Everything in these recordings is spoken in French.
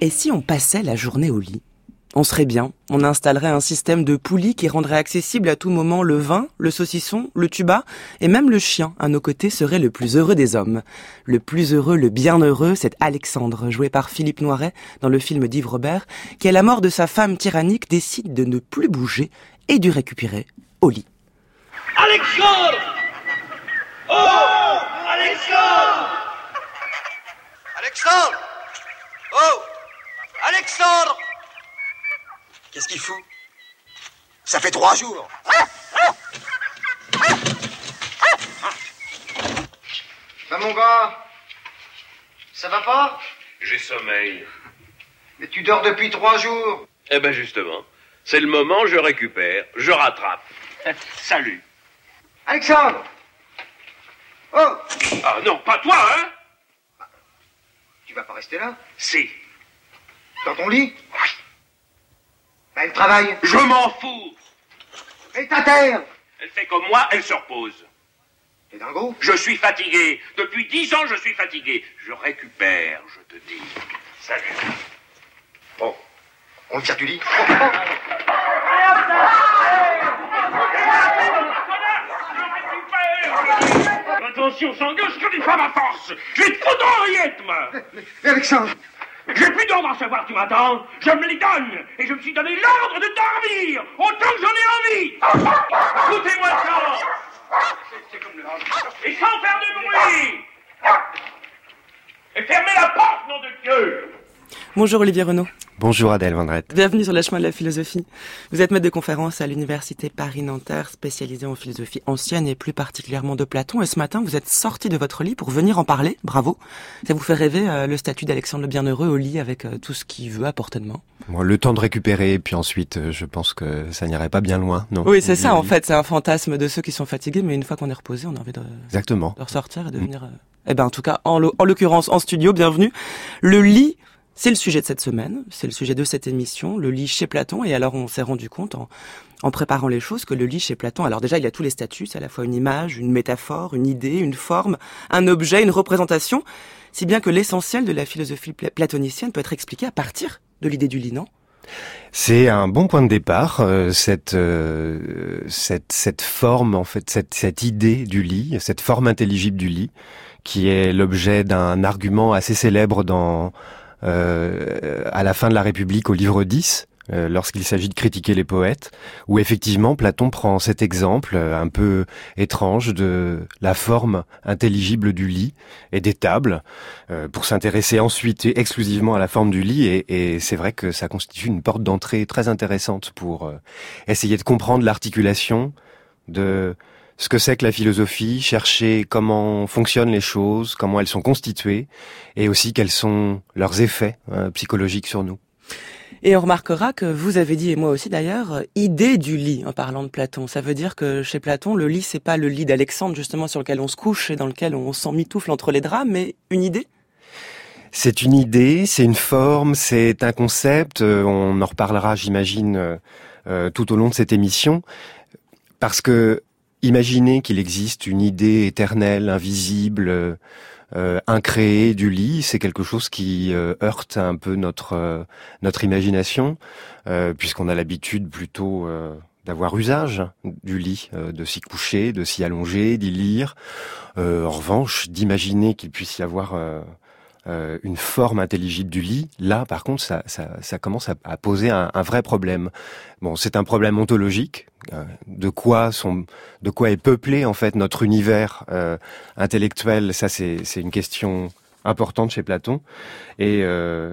Et si on passait la journée au lit ? On serait bien, on installerait un système de poulies qui rendrait accessible à tout moment le vin, le saucisson, le tuba, et même le chien à nos côtés serait le plus heureux des hommes. Le plus heureux, le bienheureux, c'est Alexandre, joué par Philippe Noiret dans le film d'Yves Robert, qui à la mort de sa femme tyrannique décide de ne plus bouger et de récupérer au lit. Alexandre! Oh! Alexandre! Alexandre! Oh! Alexandre! Qu'est-ce qu'il fout? Ça fait 3 jours. Bah mon gars, ça va pas? J'ai sommeil. Mais tu dors depuis 3 jours. Eh ben justement, c'est le moment, je récupère, je rattrape. Salut. Alexandre! Oh! Ah non, pas toi, hein? Tu vas pas rester là? Si. Dans ton lit? Bah, elle travaille. Je m'en fous. Et ta terre? Elle fait comme moi, elle se repose. T'es dingo? Je suis fatigué. Depuis 10 ans, je suis fatigué. Je récupère, je te dis. Salut. Bon, on le tire du lit. Attention, Sanguin, je te dis pas ma force. J'ai trop d'oreillettes, moi. Mais Alexandre! J'ai plus d'ordre à savoir, tu m'entends? Je me les donne, et je me suis donné l'ordre de dormir, autant que j'en ai envie. Écoutez-moi ça. C'est comme le... Et sans faire de bruit. Et fermez la porte, nom de Dieu. Bonjour Olivier Renaud. Bonjour Adèle Vendrette. Bienvenue sur le chemin de la philosophie. Vous êtes maître de conférence à l'université Paris-Nanterre, spécialisé en philosophie ancienne et plus particulièrement de Platon. Et ce matin, vous êtes sorti de votre lit pour venir en parler. Bravo. Ça vous fait rêver le statut d'Alexandre le Bienheureux au lit avec tout ce qu'il veut à portée de main. Bon, le temps de récupérer, puis ensuite, je pense que ça n'irait pas bien loin, non? Oui, c'est ça en fait. C'est un fantasme de ceux qui sont fatigués, mais une fois qu'on est reposé, on a envie Exactement. de ressortir et de venir... Eh ben, en tout cas, en l'occurrence, en studio, bienvenue. Le lit... C'est le sujet de cette semaine, c'est le sujet de cette émission, le lit chez Platon. Et alors on s'est rendu compte en préparant les choses que le lit chez Platon, alors déjà il y a tous les statuts, c'est à la fois une image, une métaphore, une idée, une forme, un objet, une représentation, si bien que l'essentiel de la philosophie platonicienne peut être expliqué à partir de l'idée du lit, non ? C'est un bon point de départ, cette forme, en fait, cette idée du lit, cette forme intelligible du lit, qui est l'objet d'un argument assez célèbre à la fin de la République au livre 10, lorsqu'il s'agit de critiquer les poètes, où effectivement Platon prend cet exemple un peu étrange de la forme intelligible du lit et des tables, pour s'intéresser ensuite exclusivement à la forme du lit, et c'est vrai que ça constitue une porte d'entrée très intéressante pour essayer de comprendre l'articulation de ce que c'est que la philosophie, chercher comment fonctionnent les choses, comment elles sont constituées, et aussi quels sont leurs effets psychologiques sur nous. Et on remarquera que vous avez dit, et moi aussi d'ailleurs, idée du lit en parlant de Platon. Ça veut dire que chez Platon, le lit, c'est pas le lit d'Alexandre justement sur lequel on se couche et dans lequel on s'emmitoufle entre les draps, mais une idée ? C'est une idée, c'est une forme, c'est un concept. On en reparlera, j'imagine, tout au long de cette émission, parce que imaginez qu'il existe une idée éternelle, invisible, incréée du lit, c'est quelque chose qui heurte un peu notre imagination, puisqu'on a l'habitude plutôt d'avoir usage du lit, de s'y coucher, de s'y allonger, d'y lire. En revanche, d'imaginer qu'il puisse y avoir une forme intelligible du lit, là par contre ça commence à poser un vrai problème. Bon, c'est un problème ontologique, de quoi est peuplé en fait notre univers intellectuel, ça c'est une question importante chez Platon, et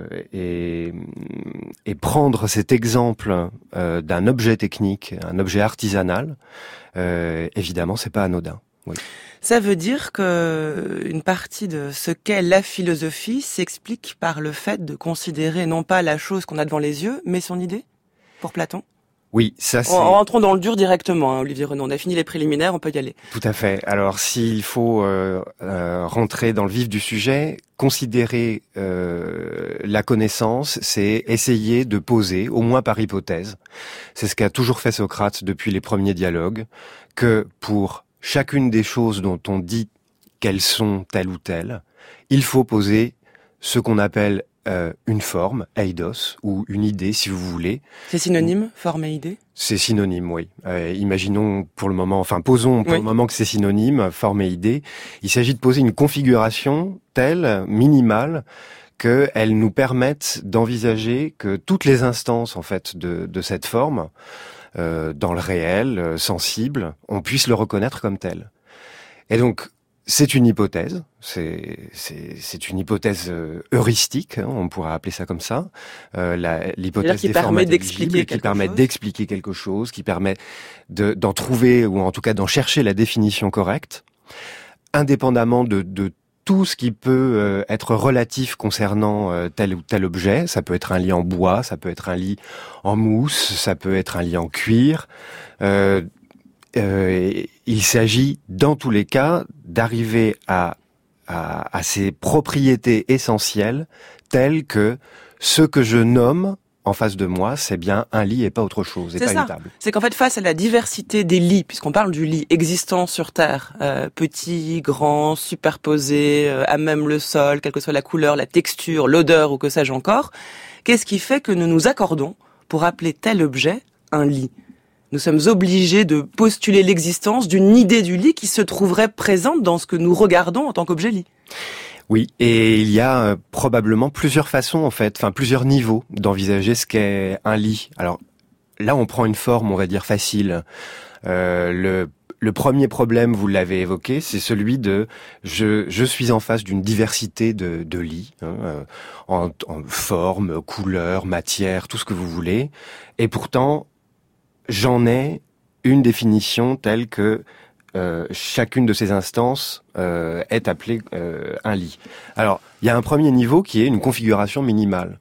prendre cet exemple d'un objet technique, un objet artisanal, évidemment c'est pas anodin. Oui. Ça veut dire que une partie de ce qu'est la philosophie s'explique par le fait de considérer non pas la chose qu'on a devant les yeux, mais son idée, pour Platon. Oui, ça c'est... Rentrons dans le dur directement, hein, Olivier Renaud. On a fini les préliminaires, on peut y aller. Tout à fait. Alors, s'il faut rentrer dans le vif du sujet, considérer la connaissance, c'est essayer de poser, au moins par hypothèse, c'est ce qu'a toujours fait Socrate depuis les premiers dialogues, que pour chacune des choses dont on dit qu'elles sont telles ou telles, il faut poser ce qu'on appelle une forme, eidos, ou une idée, si vous voulez. C'est synonyme, forme et idée? C'est synonyme, oui. Imaginons pour le moment, posons pour le moment que c'est synonyme, forme et idée. Il s'agit de poser une configuration telle, minimale, qu'elle nous permette d'envisager que toutes les instances, en fait, de cette forme, dans le réel, sensible, on puisse le reconnaître comme tel. Et donc, c'est une hypothèse, c'est une hypothèse heuristique, hein, on pourrait appeler ça comme ça. L'hypothèse des formes intelligibles qui permet d'expliquer quelque chose, qui permet d'en trouver, ou en tout cas d'en chercher la définition correcte, indépendamment de tout ce qui peut être relatif concernant tel ou tel objet. Ça peut être un lit en bois, ça peut être un lit en mousse, ça peut être un lit en cuir. Il s'agit, dans tous les cas, d'arriver à ces propriétés essentielles telles que ce que je nomme en face de moi, c'est bien un lit et pas autre chose, et pas une table. C'est qu'en fait, face à la diversité des lits, puisqu'on parle du lit existant sur Terre, petit, grand, superposé, à même le sol, quelle que soit la couleur, la texture, l'odeur ou que sais-je encore, qu'est-ce qui fait que nous nous accordons pour appeler tel objet un lit ? Nous sommes obligés de postuler l'existence d'une idée du lit qui se trouverait présente dans ce que nous regardons en tant qu'objet lit. Oui, et il y a probablement plusieurs façons, en fait, plusieurs niveaux d'envisager ce qu'est un lit. Alors là, on prend une forme, on va dire, facile. Le premier problème, vous l'avez évoqué, c'est celui de je suis en face d'une diversité de lits, en forme, couleur, matière, tout ce que vous voulez, et pourtant j'en ai une définition telle que chacune de ces instances est appelée un lit. Alors, il y a un premier niveau qui est une configuration minimale.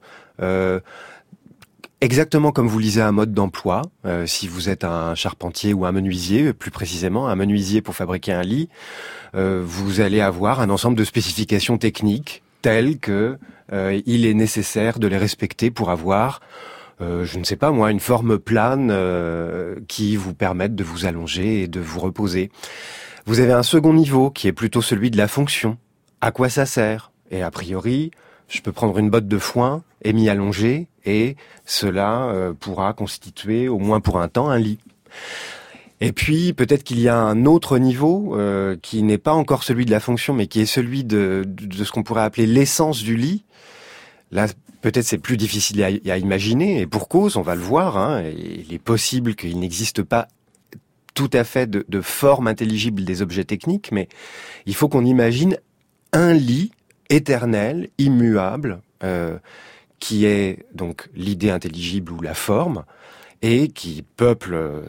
Exactement comme vous lisez un mode d'emploi, si vous êtes un charpentier ou un menuisier, plus précisément un menuisier pour fabriquer un lit, vous allez avoir un ensemble de spécifications techniques telles que il est nécessaire de les respecter pour avoir je ne sais pas moi, une forme plane qui vous permette de vous allonger et de vous reposer. Vous avez un second niveau qui est plutôt celui de la fonction. À quoi ça sert ? Et a priori, je peux prendre une botte de foin et m'y allonger et cela pourra constituer, au moins pour un temps, un lit. Et puis, peut-être qu'il y a un autre niveau qui n'est pas encore celui de la fonction, mais qui est celui de ce qu'on pourrait appeler l'essence du lit. Là, peut-être c'est plus difficile à imaginer, et pour cause, on va le voir, hein, il est possible qu'il n'existe pas tout à fait de forme intelligible des objets techniques, mais il faut qu'on imagine un lit éternel, immuable, qui est donc l'idée intelligible ou la forme, et qui peuple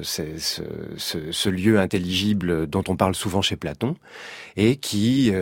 ce lieu intelligible dont on parle souvent chez Platon, et qui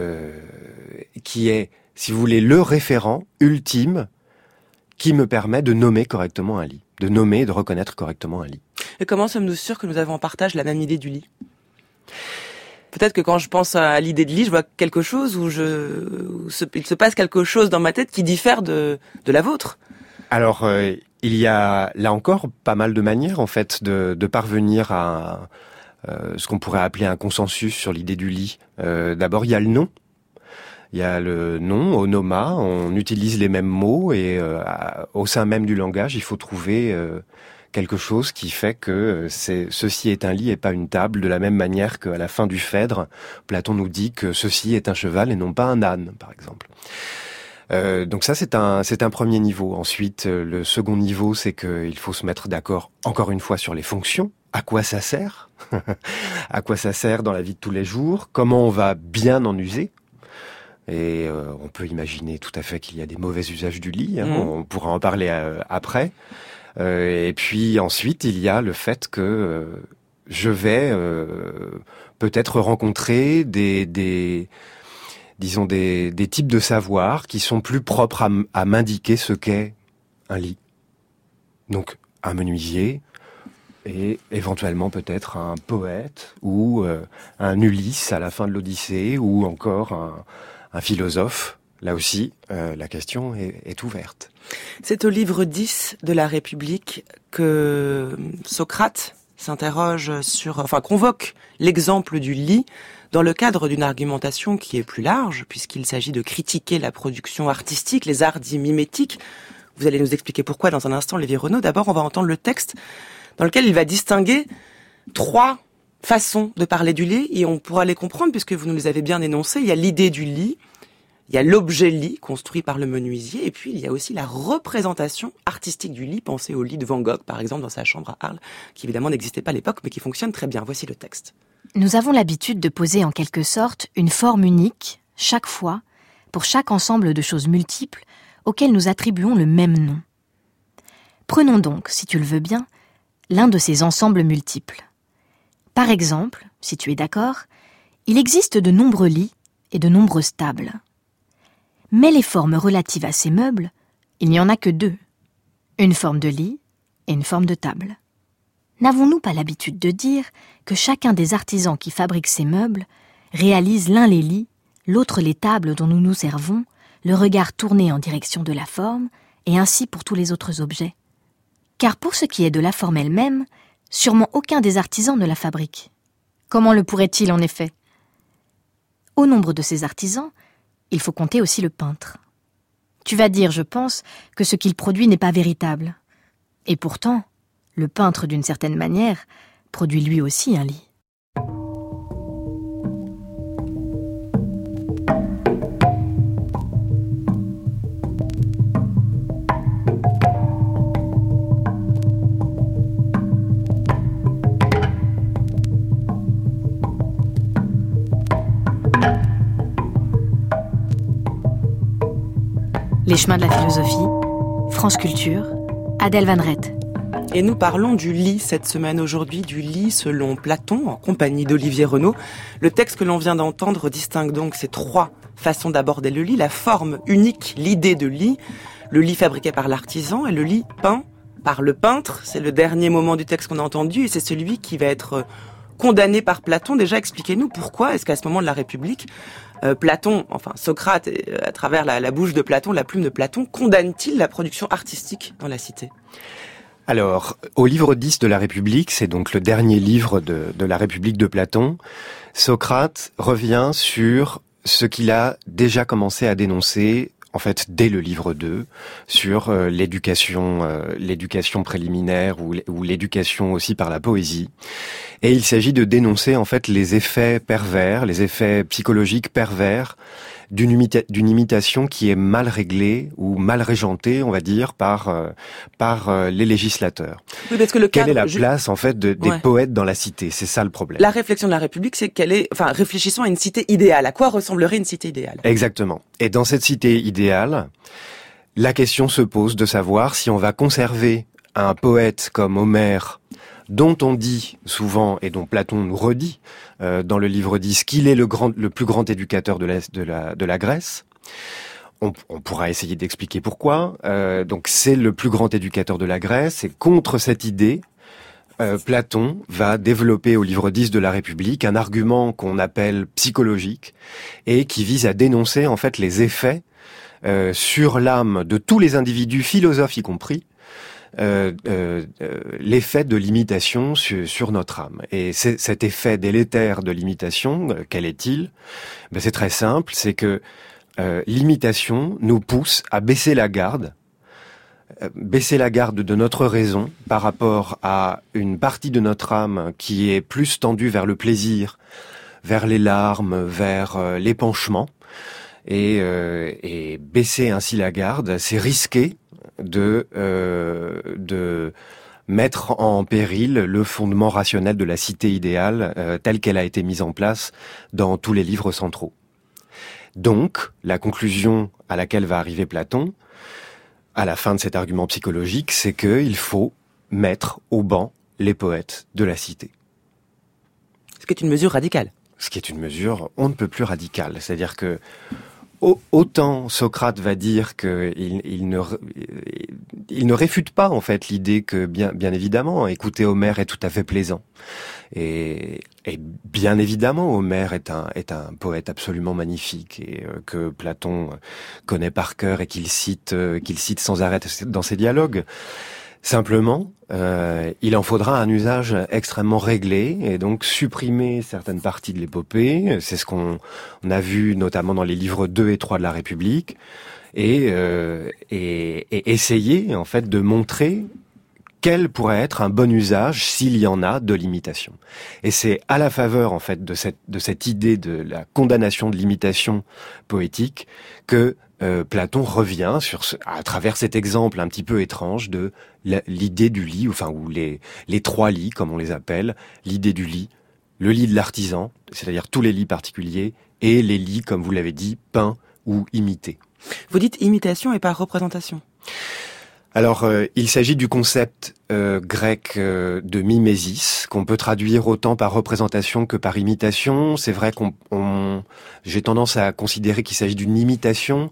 est, si vous voulez, le référent ultime qui me permet de nommer correctement un lit, de nommer et de reconnaître correctement un lit. Et comment sommes-nous sûrs que nous avons en partage la même idée du lit ? Peut-être que quand je pense à l'idée de lit, je vois quelque chose où il se passe quelque chose dans ma tête qui diffère de la vôtre. Alors, il y a là encore pas mal de manières en fait de parvenir à ce qu'on pourrait appeler un consensus sur l'idée du lit. D'abord, il y a le nom. Il y a le nom, onoma, on utilise les mêmes mots et au sein même du langage, il faut trouver quelque chose qui fait que ceci est un lit et pas une table, de la même manière qu'à la fin du Phèdre, Platon nous dit que ceci est un cheval et non pas un âne, par exemple. Donc ça, c'est un premier niveau. Ensuite, le second niveau, c'est qu'il faut se mettre d'accord, encore une fois, sur les fonctions. À quoi ça sert ? À quoi ça sert dans la vie de tous les jours ? Comment on va bien en user ? Et on peut imaginer tout à fait qu'il y a des mauvais usages du lit, hein, on pourra en parler après. Et puis ensuite, il y a le fait que je vais peut-être rencontrer des types de savoirs qui sont plus propres à m'indiquer ce qu'est un lit. Donc un menuisier et éventuellement peut-être un poète ou un Ulysse à la fin de l'Odyssée ou encore un philosophe. Là aussi, la question est ouverte. C'est au livre 10 de la République que Socrate s'interroge convoque l'exemple du lit dans le cadre d'une argumentation qui est plus large, puisqu'il s'agit de critiquer la production artistique, les arts dits mimétiques. Vous allez nous expliquer pourquoi dans un instant, Olivier Renaud. D'abord, on va entendre le texte dans lequel il va distinguer 3 façons de parler du lit, et on pourra les comprendre puisque vous nous les avez bien énoncées. Il y a l'idée du lit, il y a l'objet lit construit par le menuisier, et puis il y a aussi la représentation artistique du lit. Pensez au lit de Van Gogh, par exemple, dans sa chambre à Arles, qui évidemment n'existait pas à l'époque, mais qui fonctionne très bien. Voici le texte. Nous avons l'habitude de poser en quelque sorte une forme unique, chaque fois, pour chaque ensemble de choses multiples auxquelles nous attribuons le même nom. Prenons donc, si tu le veux bien, l'un de ces ensembles multiples. Par exemple, si tu es d'accord, il existe de nombreux lits et de nombreuses tables. Mais les formes relatives à ces meubles, il n'y en a que 2. Une forme de lit et une forme de table. N'avons-nous pas l'habitude de dire que chacun des artisans qui fabriquent ces meubles réalise l'un les lits, l'autre les tables dont nous nous servons, le regard tourné en direction de la forme, et ainsi pour tous les autres objets? Car pour ce qui est de la forme elle-même, sûrement aucun des artisans ne la fabrique. Comment le pourrait-il en effet? Au nombre de ces artisans, il faut compter aussi le peintre. Tu vas dire, je pense, que ce qu'il produit n'est pas véritable. Et pourtant, le peintre, d'une certaine manière, produit lui aussi un lit. Les chemins de la philosophie, France Culture, Adèle Van Rett. Et nous parlons du lit cette semaine aujourd'hui, du lit selon Platon, en compagnie d'Olivier Renaud. Le texte que l'on vient d'entendre distingue donc ces 3 façons d'aborder le lit. La forme unique, l'idée de lit, le lit fabriqué par l'artisan et le lit peint par le peintre. C'est le dernier moment du texte qu'on a entendu et c'est celui qui va être condamné par Platon. Déjà, expliquez-nous pourquoi est-ce qu'à ce moment de la République, Platon, enfin Socrate, à travers la bouche de Platon, la plume de Platon, condamne-t-il la production artistique dans la cité? Alors, au livre 10 de la République, c'est donc le dernier livre de la République de Platon, Socrate revient sur ce qu'il a déjà commencé à dénoncer, en fait, dès le livre 2, sur l'éducation préliminaire ou l'éducation aussi par la poésie. Et il s'agit de dénoncer, en fait, les effets pervers, les effets psychologiques pervers d'une imitation qui est mal réglée ou mal régentée, on va dire, par les législateurs. Oui, parce que le cadre, quelle est la place, en fait, des poètes dans la cité? C'est ça le problème. La réflexion de la République, c'est réfléchissons à une cité idéale. À quoi ressemblerait une cité idéale? Exactement. Et dans cette cité idéale, la question se pose de savoir si on va conserver un poète comme Homère, dont on dit souvent, et dont Platon nous redit dans le livre 10, qu'il est le plus grand éducateur de la Grèce. On pourra essayer d'expliquer pourquoi. Donc c'est le plus grand éducateur de la Grèce, et contre cette idée, Platon va développer au livre 10 de la République un argument qu'on appelle psychologique, et qui vise à dénoncer en fait les effets sur l'âme de tous les individus, philosophes y compris, l'effet de l'imitation sur notre âme. Et cet effet délétère de l'imitation, quel est-il? C'est très simple, c'est que l'imitation nous pousse à baisser la garde de notre raison par rapport à une partie de notre âme qui est plus tendue vers le plaisir, vers les larmes, vers l'épanchement. Et baisser ainsi la garde, c'est risquer de mettre en péril le fondement rationnel de la cité idéale telle qu'elle a été mise en place dans tous les livres centraux. Donc, la conclusion à laquelle va arriver Platon, à la fin de cet argument psychologique, c'est qu'il faut mettre au banc les poètes de la cité. Ce qui est une mesure radicale. Ce qui est une mesure on ne peut plus radicale. C'est-à-dire que autant Socrate va dire qu'il ne réfute pas en fait l'idée que bien évidemment écouter Homère est tout à fait plaisant et bien évidemment Homère est un poète absolument magnifique et que Platon connaît par cœur et qu'il cite sans arrêt dans ses dialogues. Simplement, il en faudra un usage extrêmement réglé et donc supprimer certaines parties de l'épopée. C'est ce qu'on a vu notamment dans les livres 2 et 3 de la République et essayer en fait de montrer quel pourrait être un bon usage, s'il y en a, de l'imitation. Et c'est à la faveur en fait de cette idée de la condamnation de l'imitation poétique que Platon revient à travers cet exemple un petit peu étrange de l'idée du lit, ou les 3 lits, comme on les appelle, l'idée du lit, le lit de l'artisan, c'est-à-dire tous les lits particuliers, et les lits, comme vous l'avez dit, peints ou imités. Vous dites imitation et pas représentation. Alors, il s'agit du concept grec de mimésis, qu'on peut traduire autant par représentation que par imitation. C'est vrai j'ai tendance à considérer qu'il s'agit d'une imitation.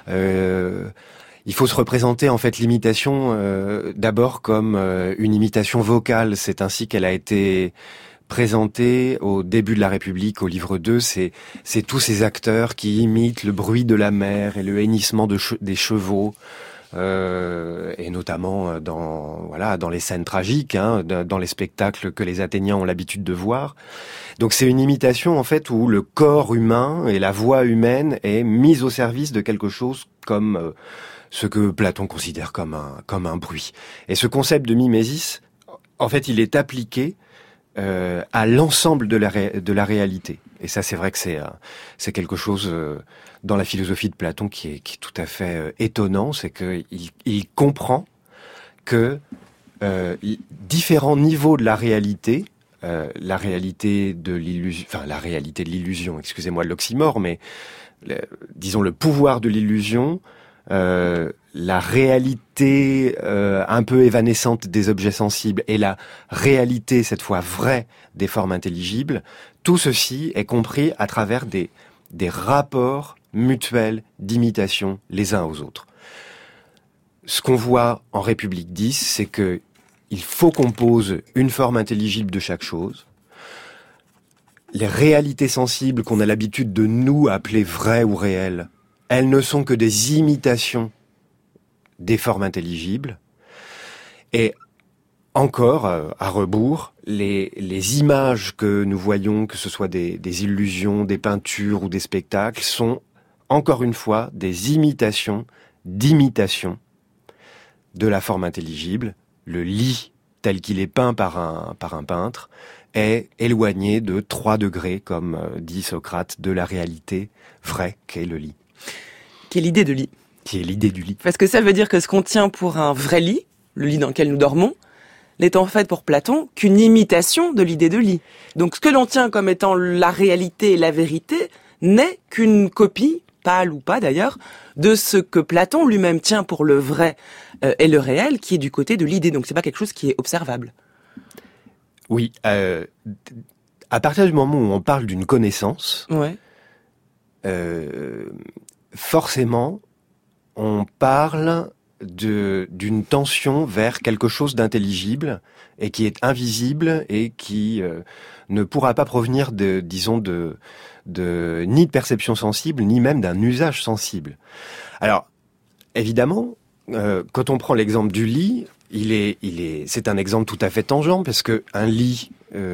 Il faut se représenter en fait l'imitation d'abord comme une imitation vocale. C'est ainsi qu'elle a été présentée au début de la République, au livre 2. C'est tous ces acteurs qui imitent le bruit de la mer et le hennissement des chevaux. Et notamment dans les scènes tragiques, dans les spectacles que les Athéniens ont l'habitude de voir. Donc c'est une imitation en fait où le corps humain et la voix humaine est mise au service de quelque chose comme ce que Platon considère comme un bruit. Et ce concept de mimésis, en fait, il est appliqué à l'ensemble de la réalité. Et ça, c'est vrai que c'est quelque chose dans la philosophie de Platon qui est tout à fait étonnant, c'est que il comprend que différents niveaux de la réalité de l'illusion, excusez-moi l'oxymore, mais disons le pouvoir de l'illusion, la réalité un peu évanescente des objets sensibles et la réalité, cette fois vraie, des formes intelligibles, tout ceci est compris à travers des rapports mutuels d'imitation les uns aux autres. Ce qu'on voit en République 10, c'est que il faut qu'on pose une forme intelligible de chaque chose. Les réalités sensibles qu'on a l'habitude de nous appeler vraies ou réelles, elles ne sont que des imitations des formes intelligibles. Et encore, à rebours, les images que nous voyons, que ce soit des illusions, des peintures ou des spectacles, sont encore une fois des imitations d'imitation de la forme intelligible. Le lit tel qu'il est peint par un peintre est éloigné de 3 degrés, comme dit Socrate, de la réalité vraie qu'est le lit. Qui est l'idée de lit. Qui est l'idée du lit. Parce que ça veut dire que ce qu'on tient pour un vrai lit, le lit dans lequel nous dormons, n'est en fait pour Platon qu'une imitation de l'idée de lit. Donc ce que l'on tient comme étant la réalité et la vérité n'est qu'une copie, pâle ou pas d'ailleurs, de ce que Platon lui-même tient pour le vrai et le réel, qui est du côté de l'idée. Donc c'est pas quelque chose qui est observable. Oui, à partir du moment où on parle d'une connaissance, ouais. Forcément, on parle d'une tension vers quelque chose d'intelligible et qui est invisible et qui ne pourra pas provenir ni de perception sensible, ni même d'un usage sensible. Alors, évidemment, quand on prend l'exemple du lit, c'est un exemple tout à fait tangent parce que un lit,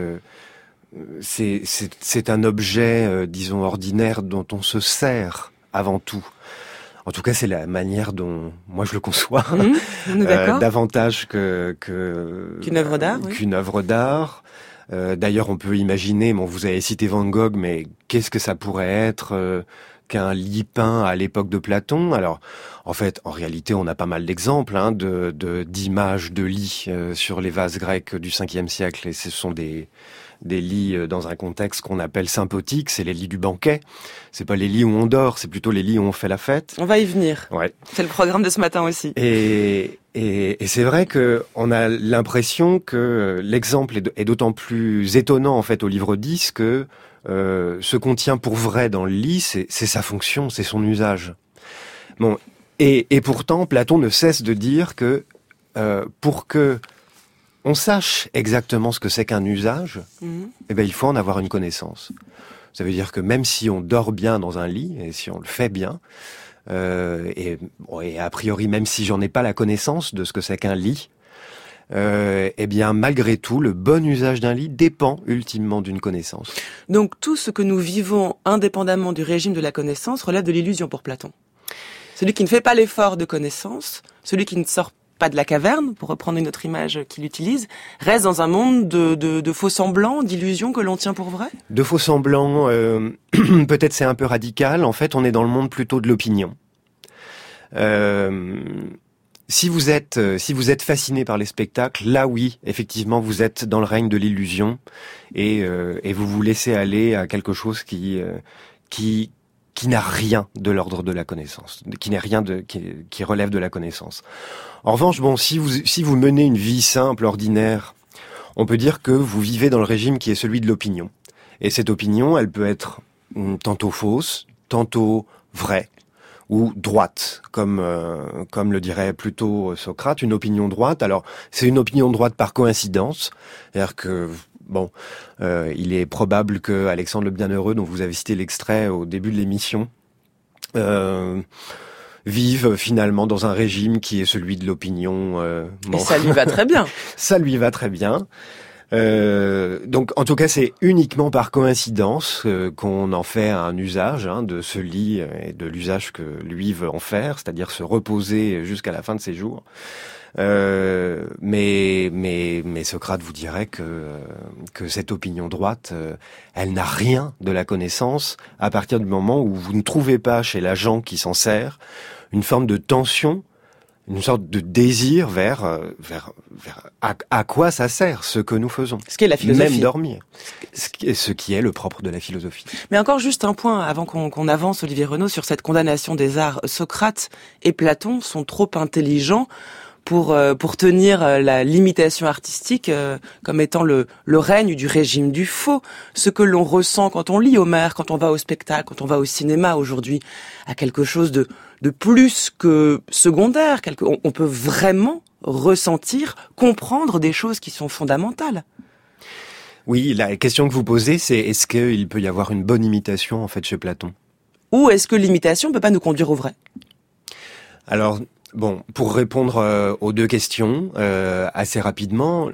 c'est un objet, disons, ordinaire dont on se sert avant tout. En tout cas, c'est la manière dont moi je le conçois, davantage qu'une œuvre d'art. Oui. Qu'une œuvre d'art. D'ailleurs, on peut imaginer, vous avez cité Van Gogh, mais qu'est-ce que ça pourrait être qu'un lit peint à l'époque de Platon? Alors, en fait, en réalité, on a pas mal d'exemples d'images de lits sur les vases grecs du 5e siècle, et ce sont des lits dans un contexte qu'on appelle symphotique, c'est les lits du banquet. C'est pas les lits où on dort, c'est plutôt les lits où on fait la fête. On va y venir. Ouais. C'est le programme de ce matin aussi. Et c'est vrai que on a l'impression que l'exemple est d'autant plus étonnant en fait au livre 10 que ce qu'on tient pour vrai dans le lit, c'est sa fonction, c'est son usage. Bon, et pourtant Platon ne cesse de dire que pour que on sache exactement ce que c'est qu'un usage, il faut en avoir une connaissance. Ça veut dire que même si on dort bien dans un lit, et si on le fait bien, et a priori même si j'en ai pas la connaissance de ce que c'est qu'un lit, eh bien, malgré tout, le bon usage d'un lit dépend ultimement d'une connaissance. Donc tout ce que nous vivons indépendamment du régime de la connaissance relève de l'illusion pour Platon. Celui qui ne fait pas l'effort de connaissance, celui qui ne sort pas de la caverne, pour reprendre une autre image qu'il utilise, reste dans un monde de faux semblants, d'illusions que l'on tient pour vraies. De faux semblants, peut-être c'est un peu radical. En fait, on est dans le monde plutôt de l'opinion. Si vous êtes fasciné par les spectacles, là oui, effectivement, vous êtes dans le règne de l'illusion et vous vous laissez aller à quelque chose qui n'a rien de l'ordre de la connaissance, qui relève de la connaissance. En revanche, bon, si vous menez une vie simple, ordinaire, on peut dire que vous vivez dans le régime qui est celui de l'opinion. Et cette opinion, elle peut être tantôt fausse, tantôt vraie, ou droite, comme le dirait plutôt Socrate, une opinion droite. Alors, c'est une opinion droite par coïncidence, c'est-à-dire que bon, il est probable que Alexandre le Bienheureux, dont vous avez cité l'extrait au début de l'émission, vive finalement dans un régime qui est celui de l'opinion. Et ça lui va très bien. Ça lui va très bien. Donc, en tout cas, c'est uniquement par coïncidence qu'on en fait un usage de ce lit et de l'usage que lui veut en faire, c'est-à-dire se reposer jusqu'à la fin de ses jours. Mais Socrate vous dirait que cette opinion droite, elle n'a rien de la connaissance à partir du moment où vous ne trouvez pas chez l'agent qui s'en sert une forme de tension, une sorte de désir vers à quoi ça sert ce que nous faisons. Ce qui est la philosophie. Même dormir. Ce qui est le propre de la philosophie. Mais encore juste un point avant qu'on avance, Olivier Renaud, sur cette condamnation des arts. Socrate et Platon sont trop intelligents pour tenir la limitation artistique comme étant le règne du régime du faux. Ce que l'on ressent quand on lit Homère, quand on va au spectacle, quand on va au cinéma aujourd'hui, à quelque chose de plus que secondaire. On peut vraiment ressentir, comprendre des choses qui sont fondamentales. Oui, la question que vous posez, c'est est-ce qu'il peut y avoir une bonne imitation en fait chez Platon ? Ou est-ce que l'imitation ne peut pas nous conduire au vrai ? Alors, bon, pour répondre aux deux questions assez rapidement,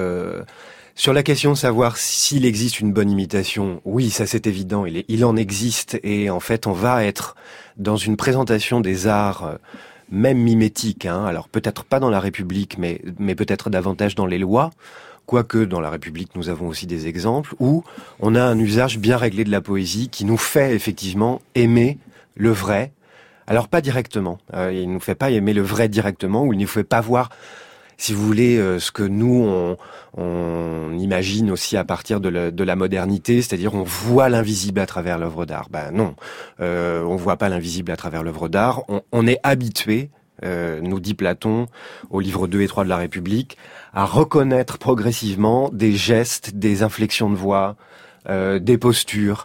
sur la question de savoir s'il existe une bonne imitation, oui, ça c'est évident, il en existe et en fait on va être dans une présentation des arts même mimétiques, alors peut-être pas dans la République, mais peut-être davantage dans les lois, quoique dans la République nous avons aussi des exemples où on a un usage bien réglé de la poésie qui nous fait effectivement aimer le vrai. Alors pas directement, il ne nous fait pas aimer le vrai directement, ou il ne nous fait pas voir, si vous voulez, ce que nous on imagine aussi à partir de la modernité, c'est-à-dire on voit l'invisible à travers l'œuvre d'art. Ben non, on voit pas l'invisible à travers l'œuvre d'art. On est habitué, nous dit Platon au livre 2 et 3 de la République, à reconnaître progressivement des gestes, des inflexions de voix, des postures,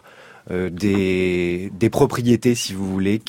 des propriétés, si vous voulez,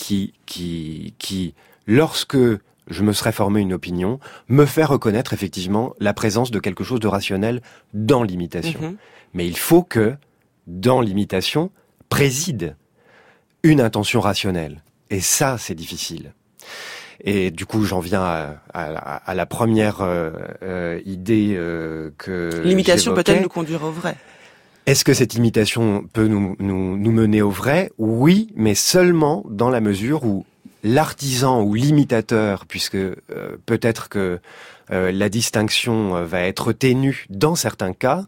qui lorsque je me serais formé une opinion, me fait reconnaître effectivement la présence de quelque chose de rationnel dans l'imitation. Mmh. Mais il faut que, dans l'imitation, préside une intention rationnelle. Et ça, c'est difficile. Et du coup, j'en viens à la première idée que l'imitation j'évoquais. peut-elle nous conduire au vrai ? Est-ce que cette imitation peut nous mener au vrai ? Oui, mais seulement dans la mesure où l'artisan ou l'imitateur, puisque peut-être que la distinction va être ténue dans certains cas,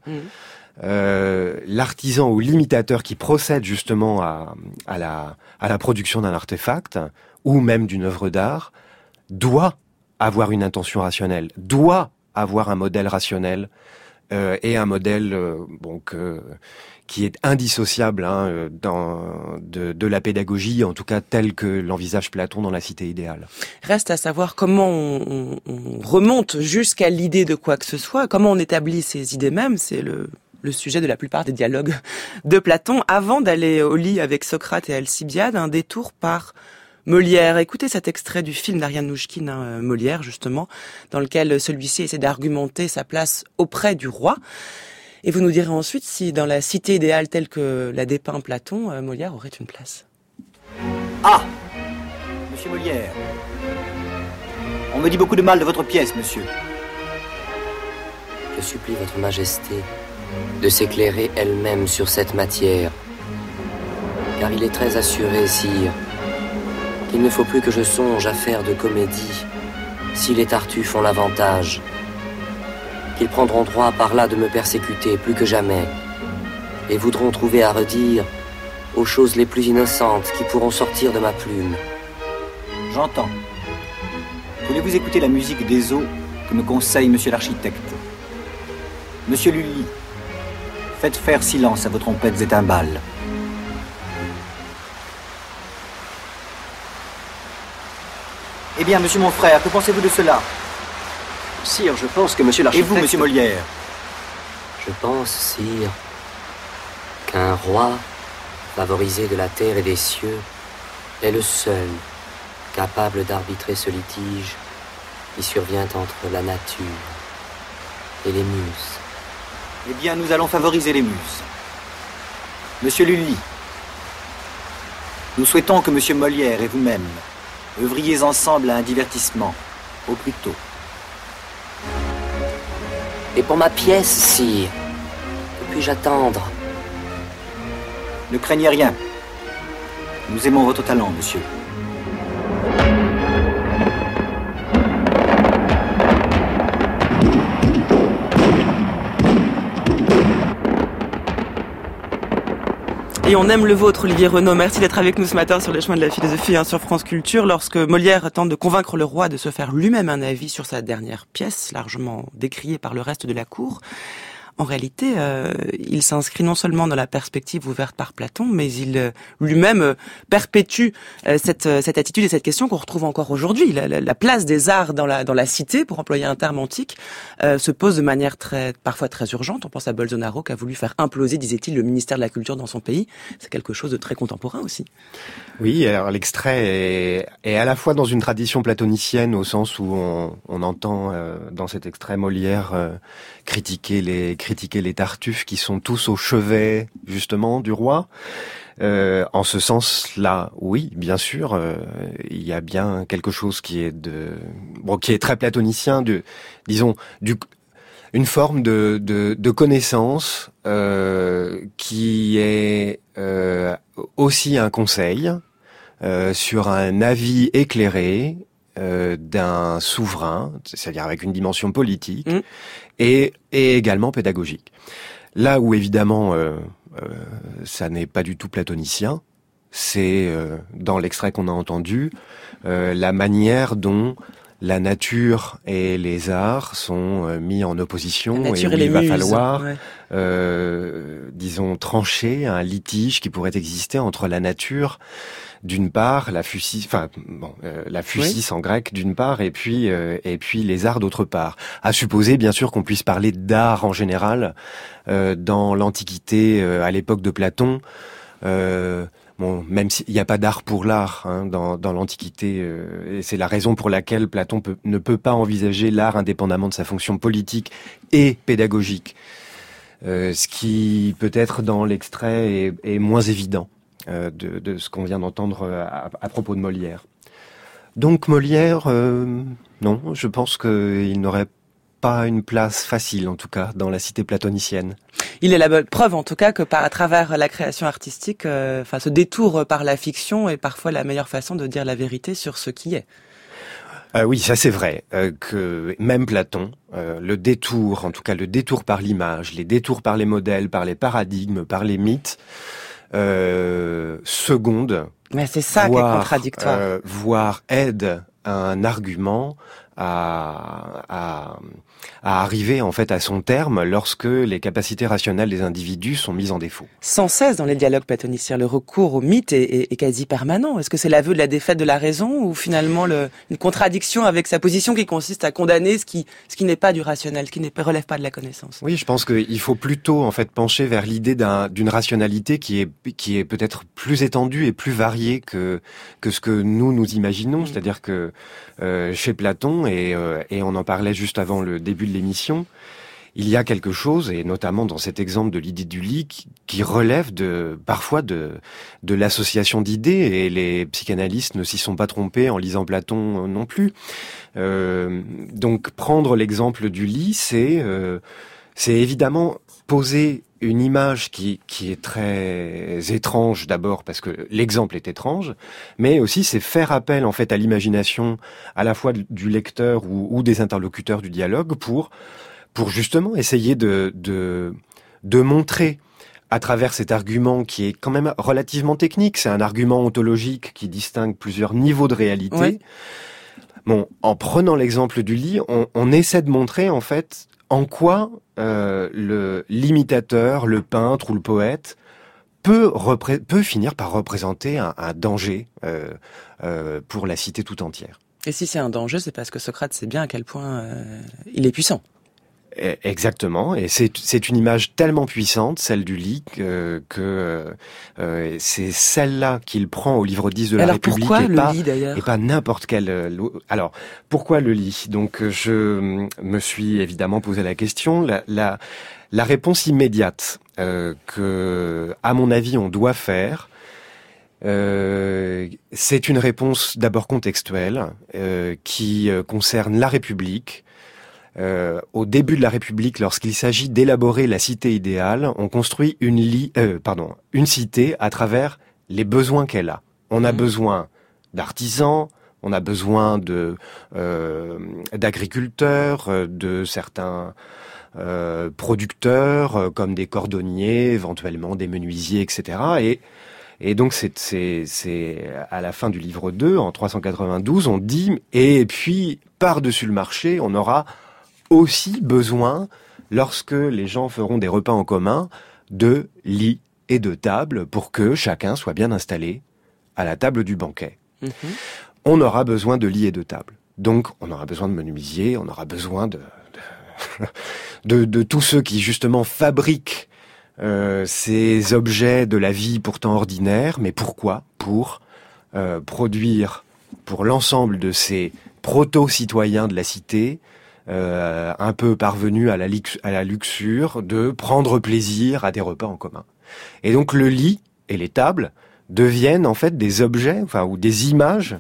l'artisan ou l'imitateur qui procède justement à la production d'un artefact ou même d'une œuvre d'art doit avoir une intention rationnelle, doit avoir un modèle rationnel et un modèle qui est indissociable de la pédagogie, en tout cas telle que l'envisage Platon dans la Cité idéale. Reste à savoir comment on remonte jusqu'à l'idée de quoi que ce soit, comment on établit ces idées mêmes, c'est le sujet de la plupart des dialogues de Platon, avant d'aller au lit avec Socrate et Alcibiade, un détour par Molière. Écoutez cet extrait du film d'Ariane Nouchkine, Molière justement, dans lequel celui-ci essaie d'argumenter sa place auprès du roi. Et vous nous direz ensuite si dans la cité idéale telle que la dépeint Platon, Molière aurait une place. Ah, monsieur Molière, on me dit beaucoup de mal de votre pièce, monsieur. Je supplie votre majesté de s'éclairer elle-même sur cette matière, car il est très assuré, sire, qu'il ne faut plus que je songe à faire de comédie si les Tartuffes ont l'avantage, qu'ils prendront droit par là de me persécuter plus que jamais, et voudront trouver à redire aux choses les plus innocentes qui pourront sortir de ma plume. J'entends. Voulez-vous écouter la musique des eaux que me conseille monsieur l'architecte? Monsieur Lully, faites faire silence à vos trompettes et timbales. Eh bien, monsieur mon frère, que pensez-vous de cela? Sire, je pense que monsieur l'architecte... Et vous, monsieur Molière? Je pense, sire, qu'un roi, favorisé de la terre et des cieux, est le seul capable d'arbitrer ce litige qui survient entre la nature et les muses. Eh bien, nous allons favoriser les muses. Monsieur Lully, nous souhaitons que monsieur Molière et vous-même œuvriez ensemble à un divertissement, au plus tôt. Et pour ma pièce, sire, que puis-je attendre? Ne craignez rien. Nous aimons votre talent, monsieur. Et on aime le vôtre, Olivier Renaud. Merci d'être avec nous ce matin sur les chemins de la philosophie sur France Culture. Lorsque Molière tente de convaincre le roi de se faire lui-même un avis sur sa dernière pièce, largement décriée par le reste de la cour, en réalité, il s'inscrit non seulement dans la perspective ouverte par Platon, mais il lui-même perpétue cette attitude et cette question qu'on retrouve encore aujourd'hui. La place des arts dans la cité, pour employer un terme antique, se pose de manière parfois très urgente. On pense à Bolsonaro qui a voulu faire imploser, disait-il, le ministère de la Culture dans son pays. C'est quelque chose de très contemporain aussi. Oui, alors l'extrait est à la fois dans une tradition platonicienne au sens où on entend dans cet extrait Molière critiquer les Tartuffes qui sont tous au chevet justement du roi. En ce sens-là, oui, bien sûr, il y a bien quelque chose qui est très platonicien, une forme de connaissance qui est aussi un conseil sur un avis éclairé d'un souverain, c'est-à-dire avec une dimension politique et également pédagogique. Là où évidemment ça n'est pas du tout platonicien, c'est dans l'extrait qu'on a entendu la manière dont la nature et les arts sont mis en opposition et où il va falloir, disons, trancher un litige qui pourrait exister entre la nature d'une part, la physis en grec d'une part, et puis les arts d'autre part. À supposer bien sûr qu'on puisse parler d'art en général dans l'Antiquité, à l'époque de Platon. Même s'il n'y a pas d'art pour l'art dans l'Antiquité, et c'est la raison pour laquelle Platon ne peut pas envisager l'art indépendamment de sa fonction politique et pédagogique. Ce qui peut-être dans l'extrait est moins évident de ce qu'on vient d'entendre à propos de Molière. Donc Molière, non, je pense qu'il n'aurait pas une place facile, en tout cas, dans la cité platonicienne. Il est la bonne preuve, en tout cas, que à travers la création artistique, ce détour par la fiction est parfois la meilleure façon de dire la vérité sur ce qui est. Oui, ça c'est vrai, que même Platon, le détour, en tout cas le détour par l'image, les détours par les modèles, par les paradigmes, par les mythes, seconde. Mais c'est ça qui est contradictoire. Voire aide un argument à arriver en fait à son terme lorsque les capacités rationnelles des individus sont mises en défaut. Sans cesse dans les dialogues platoniciens, le recours au mythe est quasi permanent. Est-ce que c'est l'aveu de la défaite de la raison ou finalement une contradiction avec sa position qui consiste à condamner ce qui n'est pas du rationnel, ce qui ne relève pas de la connaissance? Oui, je pense qu'il faut plutôt en fait pencher vers l'idée d'une rationalité qui est peut-être plus étendue et plus variée que ce que nous imaginons. C'est-à-dire que chez Platon, et on en parlait juste avant le début de l'émission, il y a quelque chose, et notamment dans cet exemple de l'idée du lit, qui relève parfois de l'association d'idées, et les psychanalystes ne s'y sont pas trompés en lisant Platon non plus. Donc prendre l'exemple du lit, c'est évidemment poser une image qui est très étrange d'abord parce que l'exemple est étrange, mais aussi c'est faire appel en fait à l'imagination à la fois du lecteur ou des interlocuteurs du dialogue pour justement essayer de montrer à travers cet argument qui est quand même relativement technique, c'est un argument ontologique qui distingue plusieurs niveaux de réalité. Ouais. Bon, en prenant l'exemple du lit, on essaie de montrer en fait en quoi l'imitateur, le peintre ou le poète peut finir par représenter un danger pour la cité tout entière. Et si c'est un danger, c'est parce que Socrate sait bien à quel point il est puissant. Exactement, et c'est une image tellement puissante, celle du lit, que c'est celle-là qu'il prend au livre 10 de la République. Alors pourquoi le lit d'ailleurs ? Et pas n'importe quel... Alors, pourquoi le lit ? Donc je me suis évidemment posé la question. La réponse immédiate que, à mon avis, on doit faire, c'est une réponse d'abord contextuelle qui concerne la République. Au début de la République, lorsqu'il s'agit d'élaborer la cité idéale, on construit une cité à travers les besoins qu'elle a. On a besoin d'artisans, on a besoin d'agriculteurs, de certains producteurs, comme des cordonniers, éventuellement des menuisiers, etc. Et donc c'est à la fin du livre 2, en 392, on dit, et puis par-dessus le marché, on aura aussi besoin, lorsque les gens feront des repas en commun, de lits et de tables pour que chacun soit bien installé à la table du banquet. Mmh. On aura besoin de lits et de tables. Donc, on aura besoin de menuisiers, on aura besoin de tous ceux qui, justement, fabriquent ces objets de la vie pourtant ordinaire. Mais pourquoi ? Pour produire, pour l'ensemble de ces proto-citoyens de la cité, un peu parvenus à la luxure de prendre plaisir à des repas en commun. Et donc le lit et les tables deviennent en fait des objets, ou des images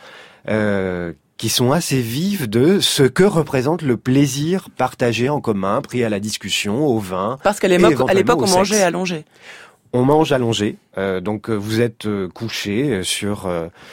qui sont assez vives de ce que représente le plaisir partagé en commun, pris à la discussion, au vin. Parce qu'à l'époque, on mangeait allongé. On mange allongé, donc vous êtes couché sur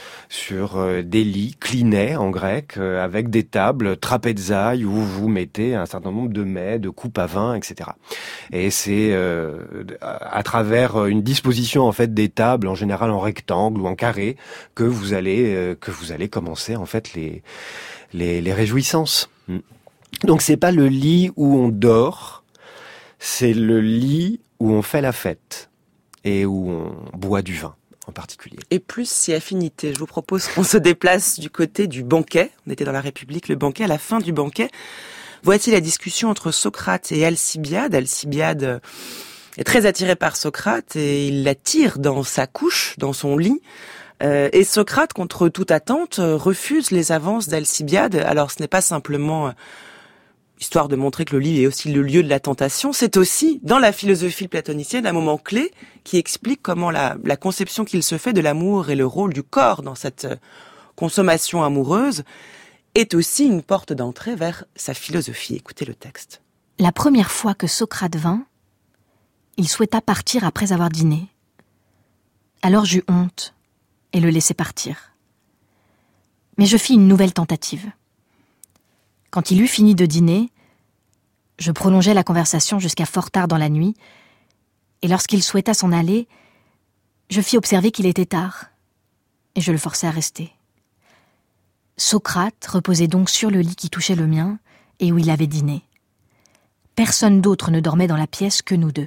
des lits, clinets en grec, avec des tables trapézai où vous mettez un certain nombre de mets, de coupes à vin, etc. Et c'est à travers une disposition en fait des tables, en général en rectangle ou en carré, que vous allez commencer en fait les réjouissances. Donc c'est pas le lit où on dort, c'est le lit où on fait la fête. Et où on boit du vin en particulier. Et plus si affinité, je vous propose qu'on se déplace du côté du banquet. On était dans la République, le banquet. À la fin du banquet, voici la discussion entre Socrate et Alcibiade. Alcibiade est très attiré par Socrate et il l'attire dans sa couche, dans son lit. Et Socrate, contre toute attente, refuse les avances d'Alcibiade. Alors ce n'est pas simplement... histoire de montrer que le lit est aussi le lieu de la tentation, c'est aussi, dans la philosophie platonicienne, un moment clé qui explique comment la conception qu'il se fait de l'amour et le rôle du corps dans cette consommation amoureuse est aussi une porte d'entrée vers sa philosophie. Écoutez le texte. La première fois que Socrate vint, il souhaita partir après avoir dîné. Alors j'eus honte et le laissai partir. Mais je fis une nouvelle tentative. Quand il eut fini de dîner, je prolongeai la conversation jusqu'à fort tard dans la nuit, et lorsqu'il souhaita s'en aller, je fis observer qu'il était tard, et je le forçai à rester. Socrate reposait donc sur le lit qui touchait le mien, et où il avait dîné. Personne d'autre ne dormait dans la pièce que nous deux.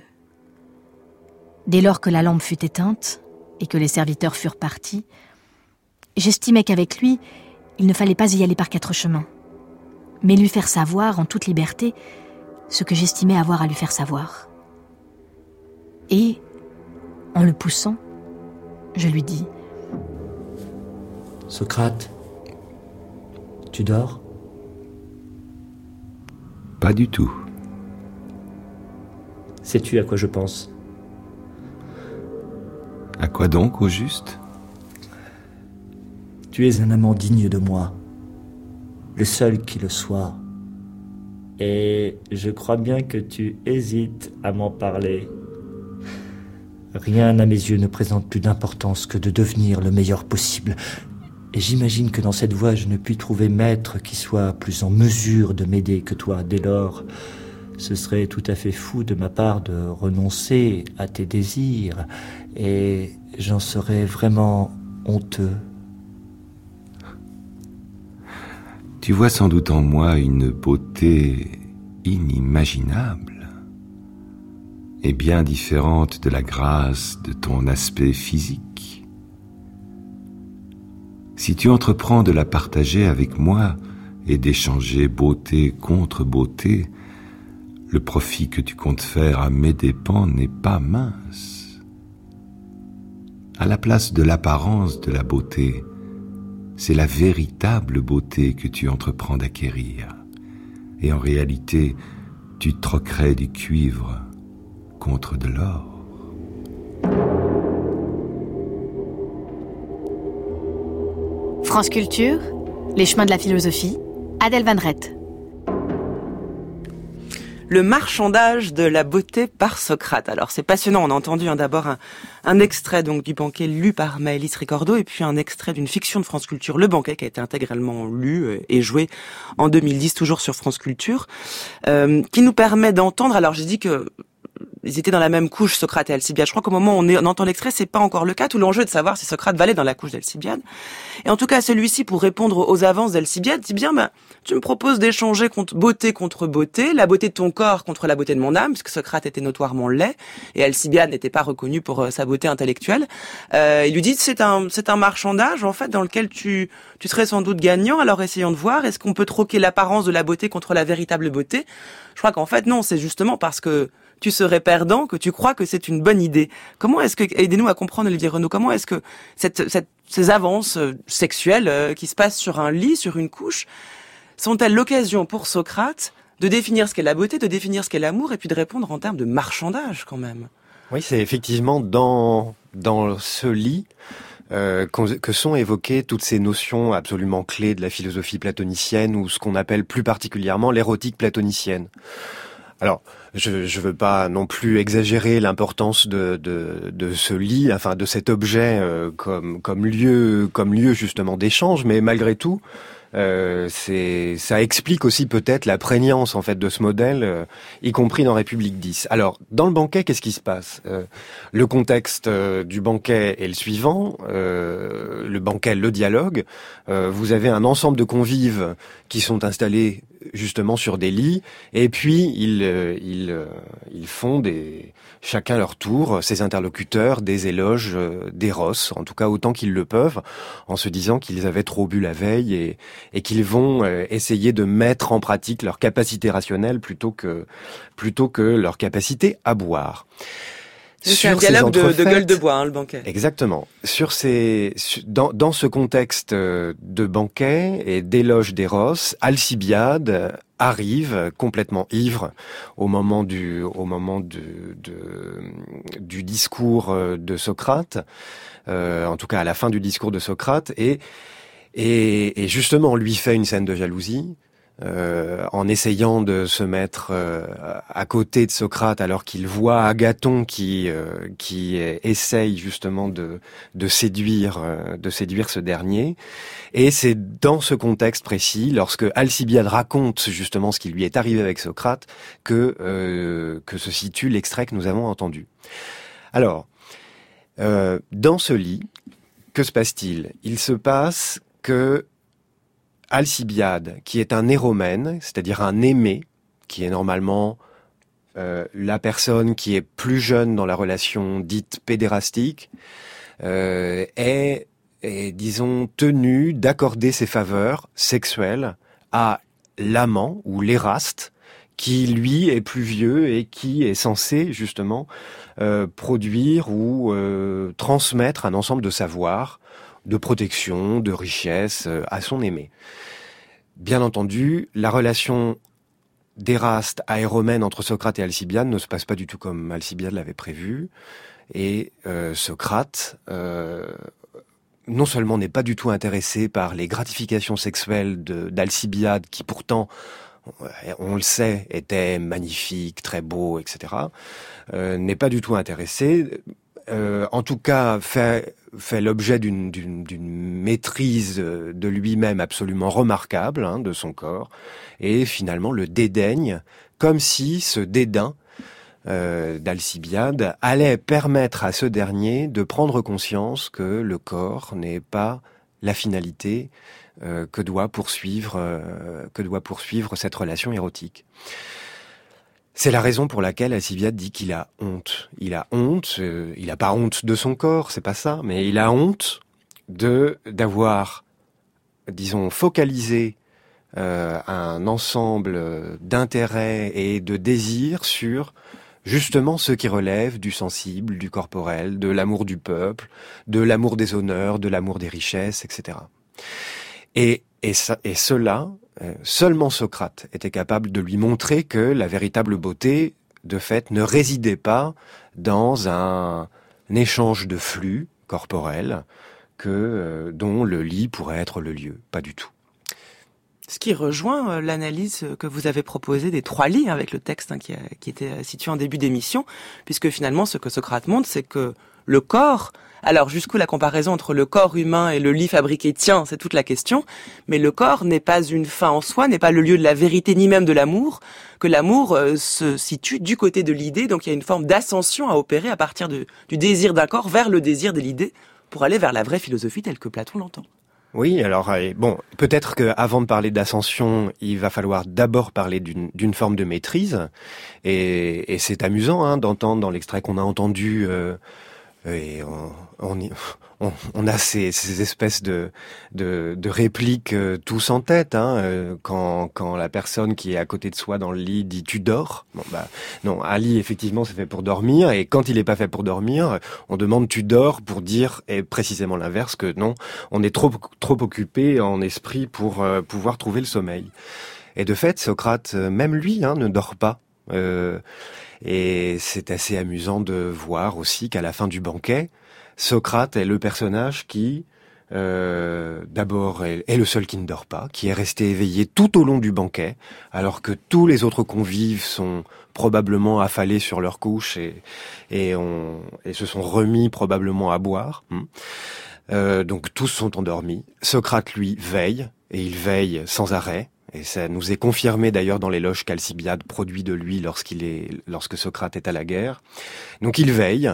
Dès lors que la lampe fut éteinte, et que les serviteurs furent partis, j'estimai qu'avec lui, il ne fallait pas y aller par 4 chemins. Mais lui faire savoir, en toute liberté, ce que j'estimais avoir à lui faire savoir. Et, en le poussant, je lui dis : « Socrate, tu dors ? » Pas du tout. Sais-tu à quoi je pense ? À quoi donc, au juste ? Tu es un amant digne de moi, le seul qui le soit. Et je crois bien que tu hésites à m'en parler. Rien à mes yeux ne présente plus d'importance que de devenir le meilleur possible. Et j'imagine que dans cette voie, je ne puis trouver maître qui soit plus en mesure de m'aider que toi. Dès lors, ce serait tout à fait fou de ma part de renoncer à tes désirs. Et j'en serais vraiment honteux. Tu vois sans doute en moi une beauté inimaginable et bien différente de la grâce de ton aspect physique. Si tu entreprends de la partager avec moi et d'échanger beauté contre beauté, le profit que tu comptes faire à mes dépens n'est pas mince. À la place de l'apparence de la beauté, c'est la véritable beauté que tu entreprends d'acquérir. Et en réalité, tu troquerais du cuivre contre de l'or. France Culture, les chemins de la philosophie, Adèle Van Rett. Le marchandage de la beauté par Socrate. Alors c'est passionnant, on a entendu d'abord un extrait donc du banquet lu par Maëlys Ricordo et puis un extrait d'une fiction de France Culture, Le Banquet, qui a été intégralement lu et joué en 2010, toujours sur France Culture, qui nous permet d'entendre, alors j'ai dit que ils étaient dans la même couche, Socrate et Alcibiade. Je crois qu'au moment où on entend l'extrait, c'est pas encore le cas. Tout l'enjeu est de savoir si Socrate valait dans la couche d'Alcibiade. Et en tout cas, celui-ci, pour répondre aux avances d'Alcibiade, dit bien, tu me proposes d'échanger beauté contre beauté, la beauté de ton corps contre la beauté de mon âme, puisque Socrate était notoirement laid, et Alcibiade n'était pas reconnue pour sa beauté intellectuelle. Il lui dit, c'est un marchandage, en fait, dans lequel tu serais sans doute gagnant. Alors essayons de voir, est-ce qu'on peut troquer l'apparence de la beauté contre la véritable beauté? Je crois qu'en fait, non, c'est justement parce que tu serais perdant que tu crois que c'est une bonne idée. Comment est-ce que, aidez-nous à comprendre, Olivier Renaud, comment est-ce que ces avances sexuelles qui se passent sur un lit, sur une couche, sont-elles l'occasion pour Socrate de définir ce qu'est la beauté, de définir ce qu'est l'amour, et puis de répondre en termes de marchandage quand même? Oui, c'est effectivement dans ce lit que sont évoquées toutes ces notions absolument clés de la philosophie platonicienne, ou ce qu'on appelle plus particulièrement l'érotique platonicienne. Alors, je veux pas non plus exagérer l'importance de ce lit, enfin de cet objet comme lieu justement d'échange, mais malgré tout, ça explique aussi peut-être la prégnance en fait de ce modèle, y compris dans République 10. Alors, dans le banquet, qu'est-ce qui se passe? Le contexte du banquet est le suivant. Le banquet, le dialogue. Vous avez un ensemble de convives qui sont installés justement sur des lits, et puis ils font chacun leur tour, ces interlocuteurs, des éloges d'Eros, en tout cas autant qu'ils le peuvent, en se disant qu'ils avaient trop bu la veille et qu'ils vont essayer de mettre en pratique leur capacité rationnelle plutôt que leur capacité à boire. C'est un dialogue de gueule de bois, le banquet. Exactement. Dans ce contexte de banquet et d'éloge d'Eros, Alcibiade arrive complètement ivre au moment du discours de Socrate, en tout cas à la fin du discours de Socrate, et justement lui fait une scène de jalousie. En essayant de se mettre à côté de Socrate alors qu'il voit Agathon qui essaye justement de séduire ce dernier. Et c'est dans ce contexte précis, lorsque Alcibiade raconte justement ce qui lui est arrivé avec Socrate, que se situe l'extrait que nous avons entendu. Alors, dans ce lit, que se passe-t-il? Il se passe que Alcibiade, qui est un éromène, c'est-à-dire un aimé, qui est normalement la personne qui est plus jeune dans la relation dite pédérastique, est, disons, tenu d'accorder ses faveurs sexuelles à l'amant ou l'éraste, qui lui est plus vieux et qui est censé justement produire ou transmettre un ensemble de savoirs, de protection, de richesse à son aimé. Bien entendu, la relation d'Éraste à Éromène entre Socrate et Alcibiade ne se passe pas du tout comme Alcibiade l'avait prévu. Et Socrate, non seulement n'est pas du tout intéressé par les gratifications sexuelles d'Alcibiade, qui pourtant, on le sait, était magnifique, très beau, etc., n'est pas du tout intéressé, en tout cas fait l'objet d'une maîtrise de lui-même absolument remarquable, de son corps, et finalement le dédaigne, comme si ce dédain d'Alcibiade allait permettre à ce dernier de prendre conscience que le corps n'est pas la finalité que doit poursuivre cette relation érotique. C'est la raison pour laquelle Alcibiade dit qu'il a honte. Il a honte, il n'a pas honte de son corps, c'est pas ça, mais il a honte d'avoir, disons, focalisé un ensemble d'intérêts et de désirs sur justement ce qui relève du sensible, du corporel, de l'amour du peuple, de l'amour des honneurs, de l'amour des richesses, etc. Et cela, seulement Socrate était capable de lui montrer que la véritable beauté, de fait, ne résidait pas dans un échange de flux corporels dont le lit pourrait être le lieu. Pas du tout. Ce qui rejoint l'analyse que vous avez proposée des 3 lits avec le texte qui était situé en début d'émission, puisque finalement ce que Socrate montre, c'est que le corps, alors jusqu'où la comparaison entre le corps humain et le lit fabriqué tient, c'est toute la question, mais le corps n'est pas une fin en soi, n'est pas le lieu de la vérité ni même de l'amour, que l'amour se situe du côté de l'idée, donc il y a une forme d'ascension à opérer à partir du désir d'un corps vers le désir de l'idée, pour aller vers la vraie philosophie telle que Platon l'entend. Oui, alors bon, peut-être qu'avant de parler d'ascension, il va falloir d'abord parler d'une forme de maîtrise, et c'est amusant d'entendre dans l'extrait qu'on a entendu, et on a ces espèces de répliques tous en tête, quand la personne qui est à côté de soi dans le lit dit tu dors. Non, un lit effectivement c'est fait pour dormir, et quand il est pas fait pour dormir, on demande tu dors pour dire et précisément l'inverse, que non, on est trop occupé en esprit pour pouvoir trouver le sommeil. Et de fait, Socrate, même lui, ne dort pas. Et c'est assez amusant de voir aussi qu'à la fin du banquet, Socrate est le personnage qui, d'abord, est le seul qui ne dort pas, qui est resté éveillé tout au long du banquet, alors que tous les autres convives sont probablement affalés sur leur couche et se sont remis probablement à boire. Donc tous sont endormis. Socrate, lui, veille, et il veille sans arrêt. Et ça nous est confirmé d'ailleurs dans l'éloge qu'Alcibiade produit de lui lorsque Socrate est à la guerre. Donc il veille,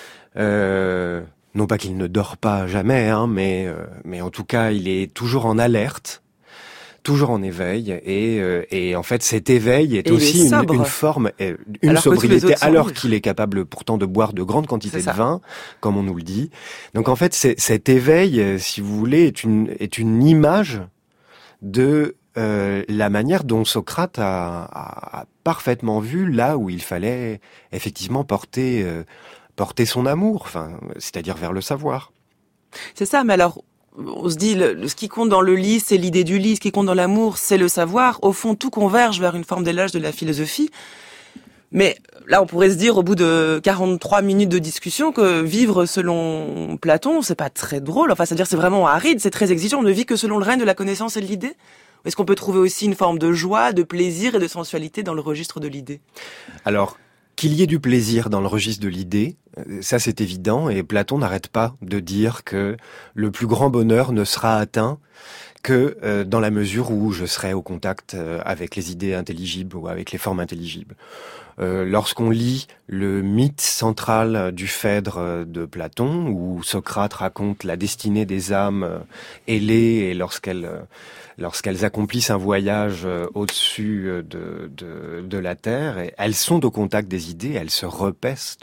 non pas qu'il ne dort pas jamais, mais en tout cas il est toujours en alerte, toujours en éveil, et en fait cet éveil est aussi une forme, une sobriété, alors qu'il est capable pourtant de boire de grandes quantités de vin, comme on nous le dit. Donc en fait cet éveil, si vous voulez, est une image de la manière dont Socrate a parfaitement vu là où il fallait effectivement porter son amour, c'est-à-dire vers le savoir. C'est ça, mais alors on se dit ce qui compte dans le lit, c'est l'idée du lit, ce qui compte dans l'amour, c'est le savoir. Au fond, tout converge vers une forme d'éloge de la philosophie. Mais là, on pourrait se dire, au bout de 43 minutes de discussion, que vivre selon Platon, c'est pas très drôle. Enfin, c'est-à-dire, c'est vraiment aride, c'est très exigeant. On ne vit que selon le règne de la connaissance et de l'idée. Est-ce qu'on peut trouver aussi une forme de joie, de plaisir et de sensualité dans le registre de l'idée ? Alors, qu'il y ait du plaisir dans le registre de l'idée, ça c'est évident, et Platon n'arrête pas de dire que le plus grand bonheur ne sera atteint que dans la mesure où je serai au contact avec les idées intelligibles ou avec les formes intelligibles. Lorsqu'on lit le mythe central du Phèdre de Platon, où Socrate raconte la destinée des âmes ailées et lorsqu'elles accomplissent un voyage au-dessus de la terre, et elles sont au contact des idées, elles se repaissent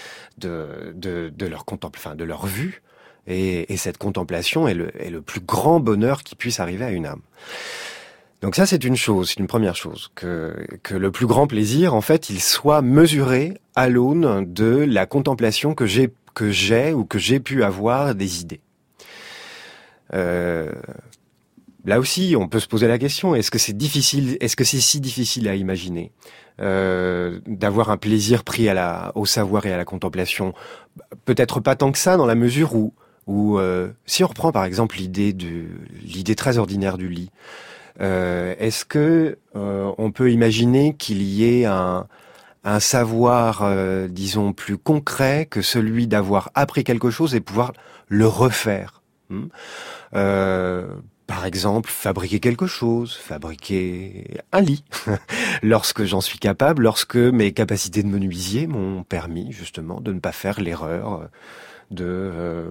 de leur vue, et cette contemplation est le plus grand bonheur qui puisse arriver à une âme. Donc ça, c'est une première chose, que le plus grand plaisir, en fait, il soit mesuré à l'aune de la contemplation que j'ai ou que j'ai pu avoir des idées. là aussi, on peut se poser la question, est-ce que c'est si difficile à imaginer d'avoir un plaisir pris au savoir et à la contemplation? Peut-être pas tant que ça, dans la mesure où si on reprend par exemple l'idée très ordinaire du lit, est-ce que on peut imaginer qu'il y ait un savoir, disons, plus concret que celui d'avoir appris quelque chose et pouvoir le refaire? Par exemple, fabriquer quelque chose, fabriquer un lit, lorsque j'en suis capable, lorsque mes capacités de menuisier m'ont permis justement de ne pas faire l'erreur de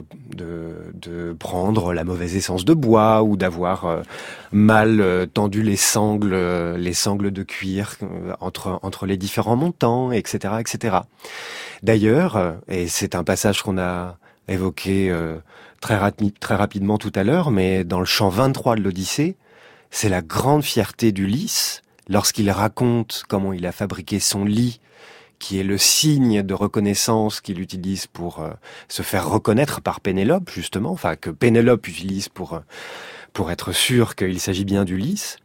prendre la mauvaise essence de bois ou d'avoir mal tendu les sangles de cuir entre les différents montants, etc., etc. D'ailleurs, et c'est un passage qu'on a évoqué très rapidement tout à l'heure, mais dans le chant 23 de l'Odyssée, c'est la grande fierté d'Ulysse lorsqu'il raconte comment il a fabriqué son lit, qui est le signe de reconnaissance qu'il utilise pour se faire reconnaître par Pénélope, justement, enfin que Pénélope utilise pour être sûr qu'il s'agit bien d'Ulysse.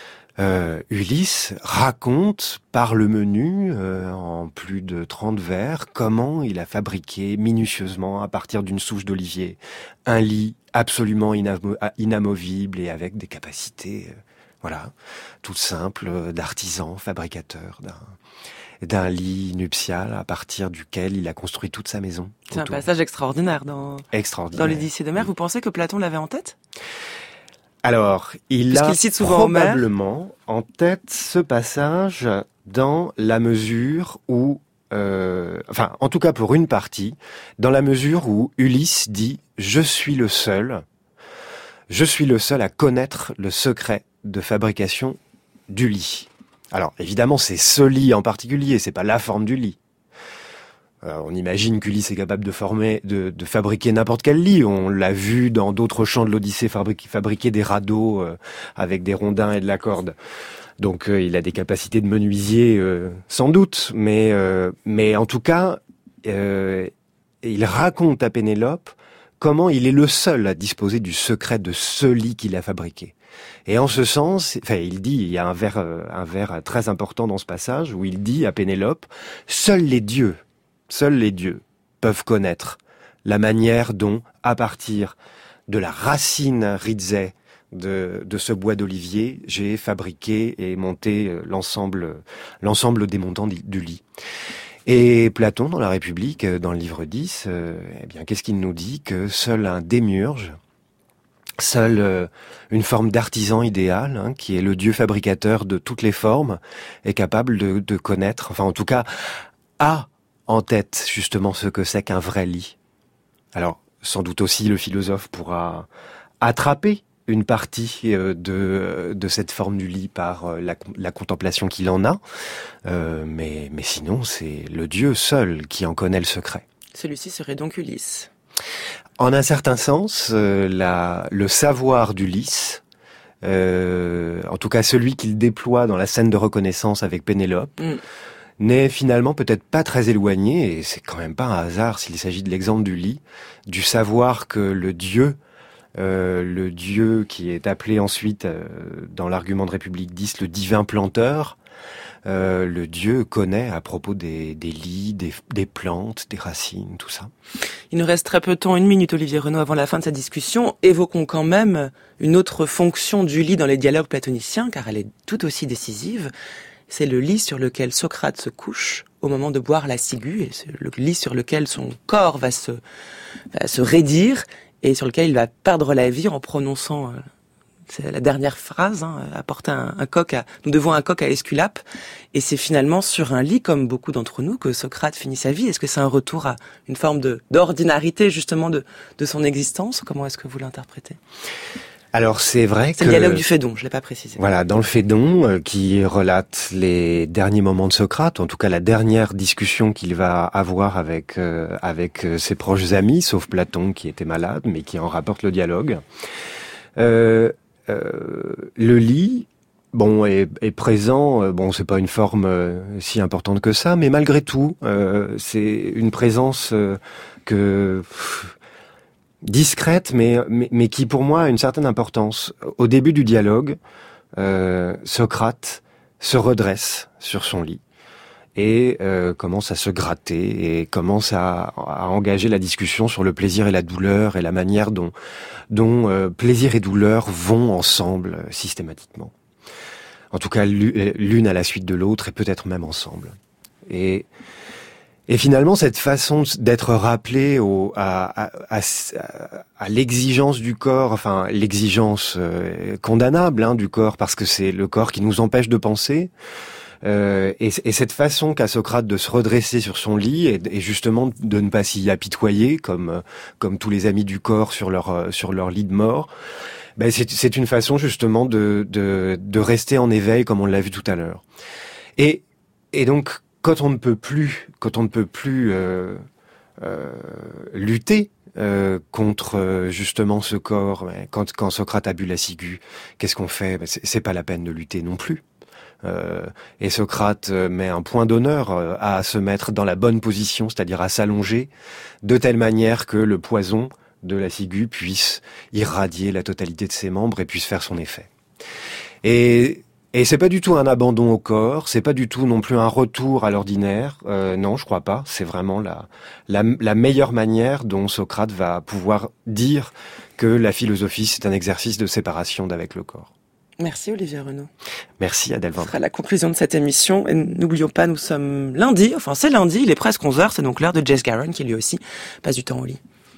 Ulysse raconte par le menu, en plus de 30 vers, comment il a fabriqué minutieusement, à partir d'une souche d'olivier, un lit absolument inamovible et avec des capacités, toutes simples, d'artisan, fabricateur d'un lit nuptial à partir duquel il a construit toute sa maison. C'est un passage extraordinaire dans l'Odyssée d'Homère. Vous pensez que Platon l'avait en tête ? Alors, il a probablement en tête ce passage dans la mesure où, en tout cas pour une partie, dans la mesure où Ulysse dit « Je suis le seul à connaître le secret de fabrication du lit ». Alors, évidemment, c'est ce lit en particulier, c'est pas la forme du lit. On imagine qu'Ulysse est capable de fabriquer n'importe quel lit. On l'a vu dans d'autres chants de l'Odyssée fabriquer des radeaux avec des rondins et de la corde. Donc il a des capacités de menuisier sans doute, mais en tout cas, il raconte à Pénélope comment il est le seul à disposer du secret de ce lit qu'il a fabriqué. Et en ce sens, il y a un vers très important dans ce passage où il dit à Pénélope, seuls les dieux peuvent connaître la manière dont, à partir de la racine rhizaie de ce bois d'olivier, j'ai fabriqué et monté l'ensemble des montants du lit. Et Platon, dans la République, dans le livre 10, qu'est-ce qu'il nous dit? Que seul un démiurge, seule une forme d'artisan idéal, qui est le dieu fabricateur de toutes les formes, est capable de connaître, enfin en tout cas, a en tête justement ce que c'est qu'un vrai lit. Alors, sans doute aussi le philosophe pourra attraper une partie de cette forme du lit par la contemplation qu'il en a, mais sinon c'est le Dieu seul qui en connaît le secret. Celui-ci serait donc Ulysse. En un certain sens, le savoir d'Ulysse, en tout cas celui qu'il déploie dans la scène de reconnaissance avec Pénélope, n'est finalement peut-être pas très éloigné, et c'est quand même pas un hasard s'il s'agit de l'exemple du lit, du savoir que le Dieu qui est appelé ensuite dans l'argument de République 10 le divin planteur, le Dieu connaît à propos des lits, des plantes, des racines, tout ça. Il nous reste très peu de temps, 1 minute Olivier Renaud avant la fin de cette discussion. Évoquons quand même une autre fonction du lit dans les dialogues platoniciens, car elle est tout aussi décisive. C'est le lit sur lequel Socrate se couche au moment de boire la ciguë, et c'est le lit sur lequel son corps va se raidir et sur lequel il va perdre la vie en prononçant c'est la dernière phrase, apporter nous devons un coq à Esculape, et c'est finalement sur un lit, comme beaucoup d'entre nous, que Socrate finit sa vie. Est-ce que c'est un retour à une forme d'ordinarité justement de son existence? Comment est-ce que vous l'interprétez? Alors c'est vrai que... C'est le dialogue du Phédon, je l'ai pas précisé. Voilà, dans le Phédon, qui relate les derniers moments de Socrate, en tout cas la dernière discussion qu'il va avoir avec ses proches amis, sauf Platon qui était malade, mais qui en rapporte le dialogue. Le lit, est présent. C'est pas une forme si importante que ça, mais malgré tout, c'est une présence que discrète, mais qui pour moi a une certaine importance. Au début du dialogue, Socrate se redresse sur son lit et commence à se gratter et commence à engager la discussion sur le plaisir et la douleur et la manière dont plaisir et douleur vont ensemble systématiquement. En tout cas, l'une à la suite de l'autre et peut-être même ensemble. Et finalement, cette façon d'être rappelé à l'exigence du corps, enfin l'exigence condamnable du corps, parce que c'est le corps qui nous empêche de penser, et cette façon qu'a Socrate de se redresser sur son lit et justement de ne pas s'y apitoyer comme tous les amis du corps sur leur lit de mort. C'est une façon justement de rester en éveil, comme on l'a vu tout à l'heure. Et donc quand on ne peut plus lutter contre justement ce corps, quand Socrate a bu la ciguë, qu'est-ce qu'on fait? C'est pas la peine de lutter non plus. Et Socrate met un point d'honneur à se mettre dans la bonne position, c'est-à-dire à s'allonger de telle manière que le poison de la ciguë puisse irradier la totalité de ses membres et puisse faire son effet. Et c'est pas du tout un abandon au corps, c'est pas du tout non plus un retour à l'ordinaire, non, je crois pas. C'est vraiment la meilleure manière dont Socrate va pouvoir dire que la philosophie, c'est un exercice de séparation d'avec le corps. Merci Olivier Renaud. Merci Adèle Vendée. Ce sera la conclusion de cette émission. Et n'oublions pas, nous sommes lundi, enfin c'est lundi, il est presque 11h, c'est donc l'heure de Jess Garon qui lui aussi passe du temps au lit.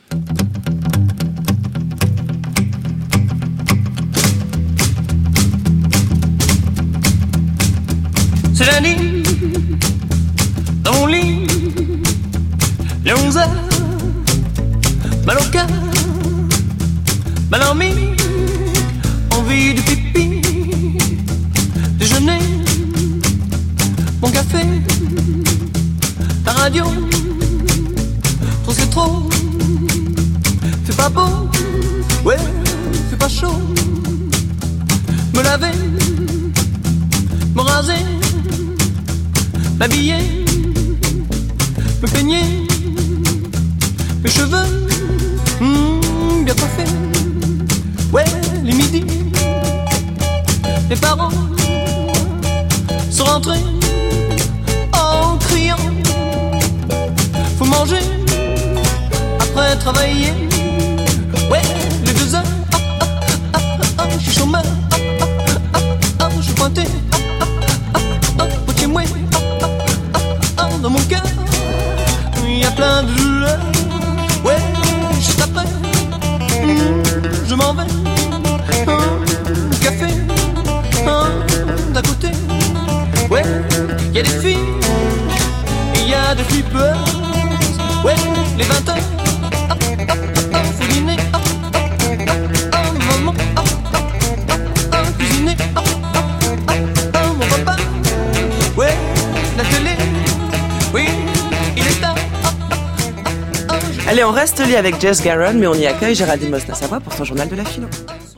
C'est lundi, dans mon lit, les 11h, mal au cœur, mal endormi, envie de pipi, déjeuner, mon café, la radio, trop c'est trop, fait pas beau, ouais, fait pas chaud, me laver, me raser, m'habiller, me peigner, mes cheveux, bien coiffés, ouais, les midis, les parents sont rentrés en criant, faut manger après travailler, ouais, les 2 heures, je suis chômeur, je suis pointé, moitié mouais, dans mon cœur, il y a plein de douleurs, ouais, juste après, je m'en vais, café, d'à côté, ouais, il y a des filles, il y a des flippers, ouais, les 20 heures, faut dîner, maman, cuisiner, mon papa, ouais, la télé, oui, il est tard. Allez, on reste lié avec Jess Garon, mais on y accueille Géraldine Mosna-Savoie pour son journal de la philo.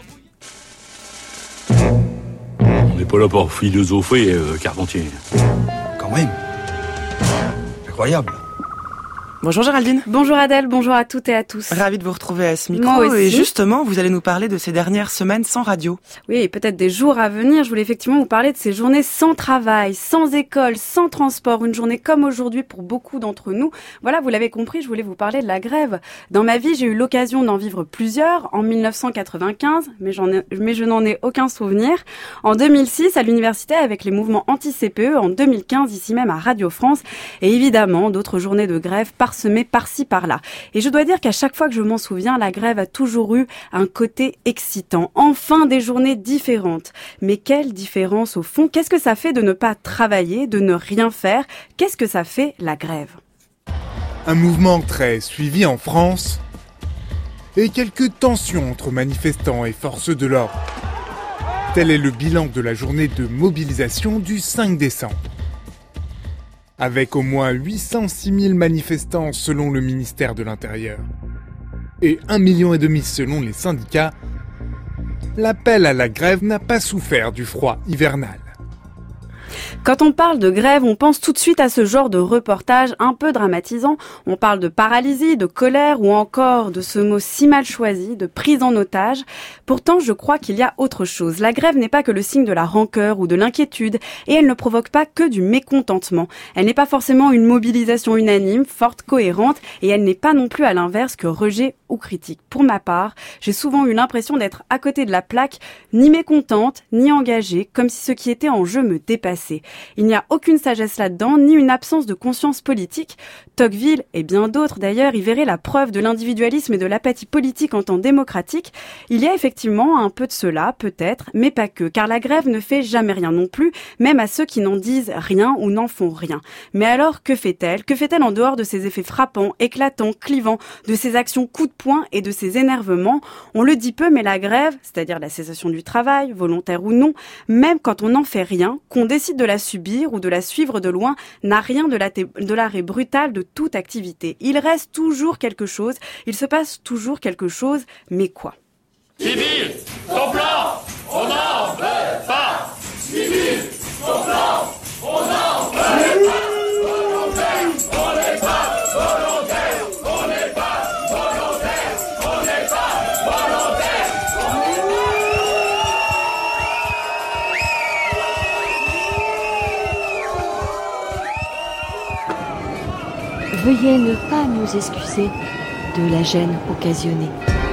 On n'est pas là pour philosopher, Carpentier. Quand même. Incroyable. Bonjour Géraldine. Bonjour Adèle, bonjour à toutes et à tous. Ravie de vous retrouver à ce micro. Moi aussi. Et justement, vous allez nous parler de ces dernières semaines sans radio. Oui, et peut-être des jours à venir. Je voulais effectivement vous parler de ces journées sans travail, sans école, sans transport. Une journée comme aujourd'hui pour beaucoup d'entre nous. Voilà, vous l'avez compris, je voulais vous parler de la grève. Dans ma vie, j'ai eu l'occasion d'en vivre plusieurs. En 1995, mais je n'en ai aucun souvenir. En 2006, à l'université avec les mouvements anti-CPE. En 2015, ici même à Radio France. Et évidemment, d'autres journées de grève parsemé par-ci par-là. Et je dois dire qu'à chaque fois que je m'en souviens, la grève a toujours eu un côté excitant. Enfin, des journées différentes. Mais quelle différence au fond? Qu'est-ce que ça fait de ne pas travailler, de ne rien faire? Qu'est-ce que ça fait la grève? Un mouvement très suivi en France et quelques tensions entre manifestants et forces de l'ordre. Tel est le bilan de la journée de mobilisation du 5 décembre. Avec au moins 806 000 manifestants selon le ministère de l'Intérieur et 1,5 million selon les syndicats, l'appel à la grève n'a pas souffert du froid hivernal. Quand on parle de grève, on pense tout de suite à ce genre de reportage un peu dramatisant. On parle de paralysie, de colère ou encore de ce mot si mal choisi, de prise en otage. Pourtant, je crois qu'il y a autre chose. La grève n'est pas que le signe de la rancœur ou de l'inquiétude et elle ne provoque pas que du mécontentement. Elle n'est pas forcément une mobilisation unanime, forte, cohérente et elle n'est pas non plus à l'inverse que rejet ou critique. Pour ma part, j'ai souvent eu l'impression d'être à côté de la plaque, ni mécontente, ni engagée, comme si ce qui était en jeu me dépassait. Il n'y a aucune sagesse là-dedans, ni une absence de conscience politique. Tocqueville, et bien d'autres d'ailleurs, y verraient la preuve de l'individualisme et de l'apathie politique en temps démocratique. Il y a effectivement un peu de cela, peut-être, mais pas que, car la grève ne fait jamais rien non plus, même à ceux qui n'en disent rien ou n'en font rien. Mais alors, que fait-elle ? Que fait-elle en dehors de ses effets frappants, éclatants, clivants, de ses actions coup de poing et de ses énervements ? On le dit peu, mais la grève, c'est-à-dire la cessation du travail, volontaire ou non, même quand on n'en fait rien, qu'on décide de la subir ou de la suivre de loin, n'a rien de l'arrêt brutal de toute activité. Il reste toujours quelque chose, il se passe toujours quelque chose, mais quoi ? Civil, ton plan, on n'en veut pas. Civil, ton plan, on n'en veut pas. Volontaire, on n'est pas volontaire. On n'est pas volontaire. On n'est pas volontaire. Veuillez ne pas nous excuser de la gêne occasionnée.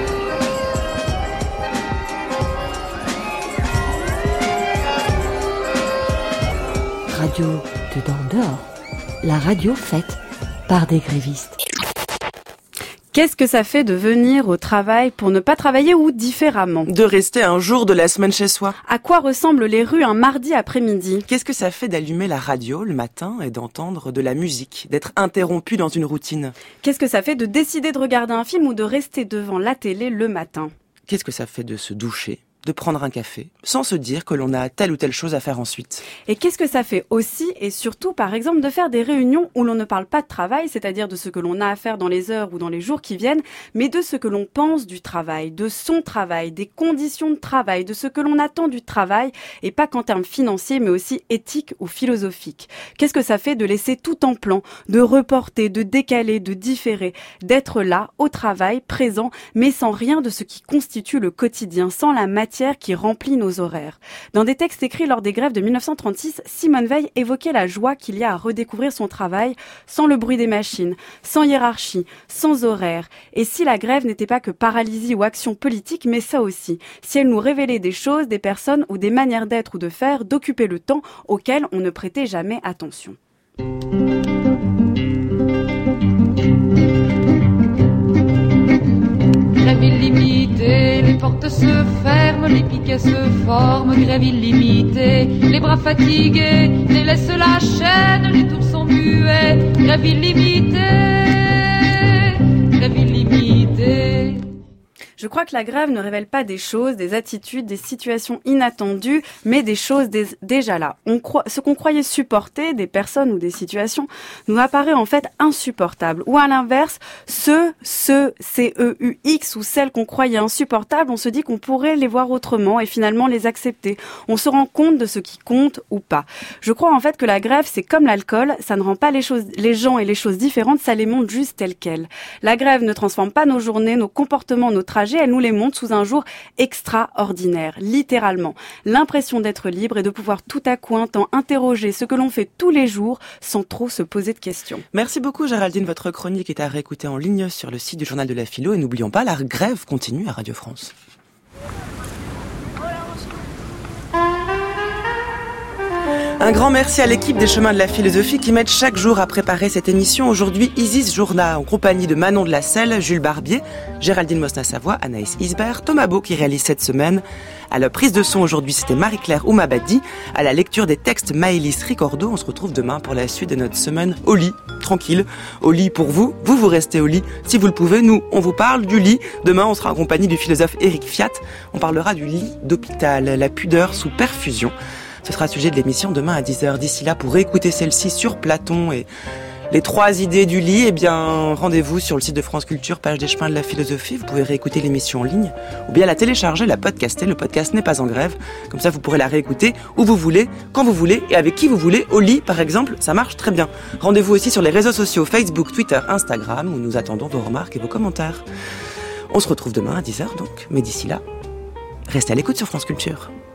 Radio dedans dehors, la radio faite par des grévistes. Qu'est-ce que ça fait de venir au travail pour ne pas travailler ou différemment ? De rester un jour de la semaine chez soi. À quoi ressemblent les rues un mardi après-midi ? Qu'est-ce que ça fait d'allumer la radio le matin et d'entendre de la musique, d'être interrompu dans une routine ? Qu'est-ce que ça fait de décider de regarder un film ou de rester devant la télé le matin ? Qu'est-ce que ça fait de se doucher ? De prendre un café, sans se dire que l'on a telle ou telle chose à faire ensuite. Et qu'est-ce que ça fait aussi, et surtout, par exemple, de faire des réunions où l'on ne parle pas de travail, c'est-à-dire de ce que l'on a à faire dans les heures ou dans les jours qui viennent, mais de ce que l'on pense du travail, de son travail, des conditions de travail, de ce que l'on attend du travail, et pas qu'en termes financiers, mais aussi éthiques ou philosophiques. Qu'est-ce que ça fait de laisser tout en plan, de reporter, de décaler, de différer, d'être là, au travail, présent, mais sans rien de ce qui constitue le quotidien, sans la matière qui remplit nos horaires. Dans des textes écrits lors des grèves de 1936, Simone Veil évoquait la joie qu'il y a à redécouvrir son travail sans le bruit des machines, sans hiérarchie, sans horaire. Et si la grève n'était pas que paralysie ou action politique, mais ça aussi, si elle nous révélait des choses, des personnes ou des manières d'être ou de faire, d'occuper le temps auquel on ne prêtait jamais attention. Grève illimitée, les portes se ferment, les piquets se forment, grève illimitée, les bras fatigués délaissent la chaîne, les tours sont muets, grève illimitée, grève illimitée. Je crois que la grève ne révèle pas des choses, des attitudes, des situations inattendues, mais des choses déjà là. Ce qu'on croyait supporter, des personnes ou des situations, nous apparaît en fait insupportable. Ou à l'inverse, CEUX ou celles qu'on croyait insupportables, on se dit qu'on pourrait les voir autrement et finalement les accepter. On se rend compte de ce qui compte ou pas. Je crois en fait que la grève, c'est comme l'alcool, ça ne rend pas les gens et les choses différentes, ça les montre juste telles quelles. La grève ne transforme pas nos journées, nos comportements, nos trajets, elle nous les montre sous un jour extraordinaire, littéralement. L'impression d'être libre et de pouvoir tout à coup un temps interroger ce que l'on fait tous les jours sans trop se poser de questions. Merci beaucoup Géraldine, votre chronique est à réécouter en ligne sur le site du Journal de la Philo et n'oublions pas, la grève continue à Radio France. Un grand merci à l'équipe des Chemins de la Philosophie qui m'aide chaque jour à préparer cette émission. Aujourd'hui, Isis Journa, en compagnie de Manon de la Selle, Jules Barbier, Géraldine Mosna-Savoie, Anaïs Isbert, Thomas Beau qui réalise cette semaine. À la prise de son aujourd'hui, c'était Marie-Claire Oumabadi. À la lecture des textes, Maëlys Ricordo. On se retrouve demain pour la suite de notre semaine au lit. Tranquille. Au lit pour vous. Vous restez au lit. Si vous le pouvez, nous, on vous parle du lit. Demain, on sera en compagnie du philosophe Éric Fiat. On parlera du lit d'hôpital, la pudeur sous perfusion. Ce sera le sujet de l'émission demain à 10h. D'ici là, pour écouter celle-ci sur Platon et les 3 idées du lit, eh bien, rendez-vous sur le site de France Culture, page des chemins de la philosophie. Vous pouvez réécouter l'émission en ligne, ou bien la télécharger, la podcaster. Le podcast n'est pas en grève. Comme ça, vous pourrez la réécouter où vous voulez, quand vous voulez, et avec qui vous voulez. Au lit, par exemple, ça marche très bien. Rendez-vous aussi sur les réseaux sociaux, Facebook, Twitter, Instagram, où nous attendons vos remarques et vos commentaires. On se retrouve demain à 10h donc, mais d'ici là, restez à l'écoute sur France Culture.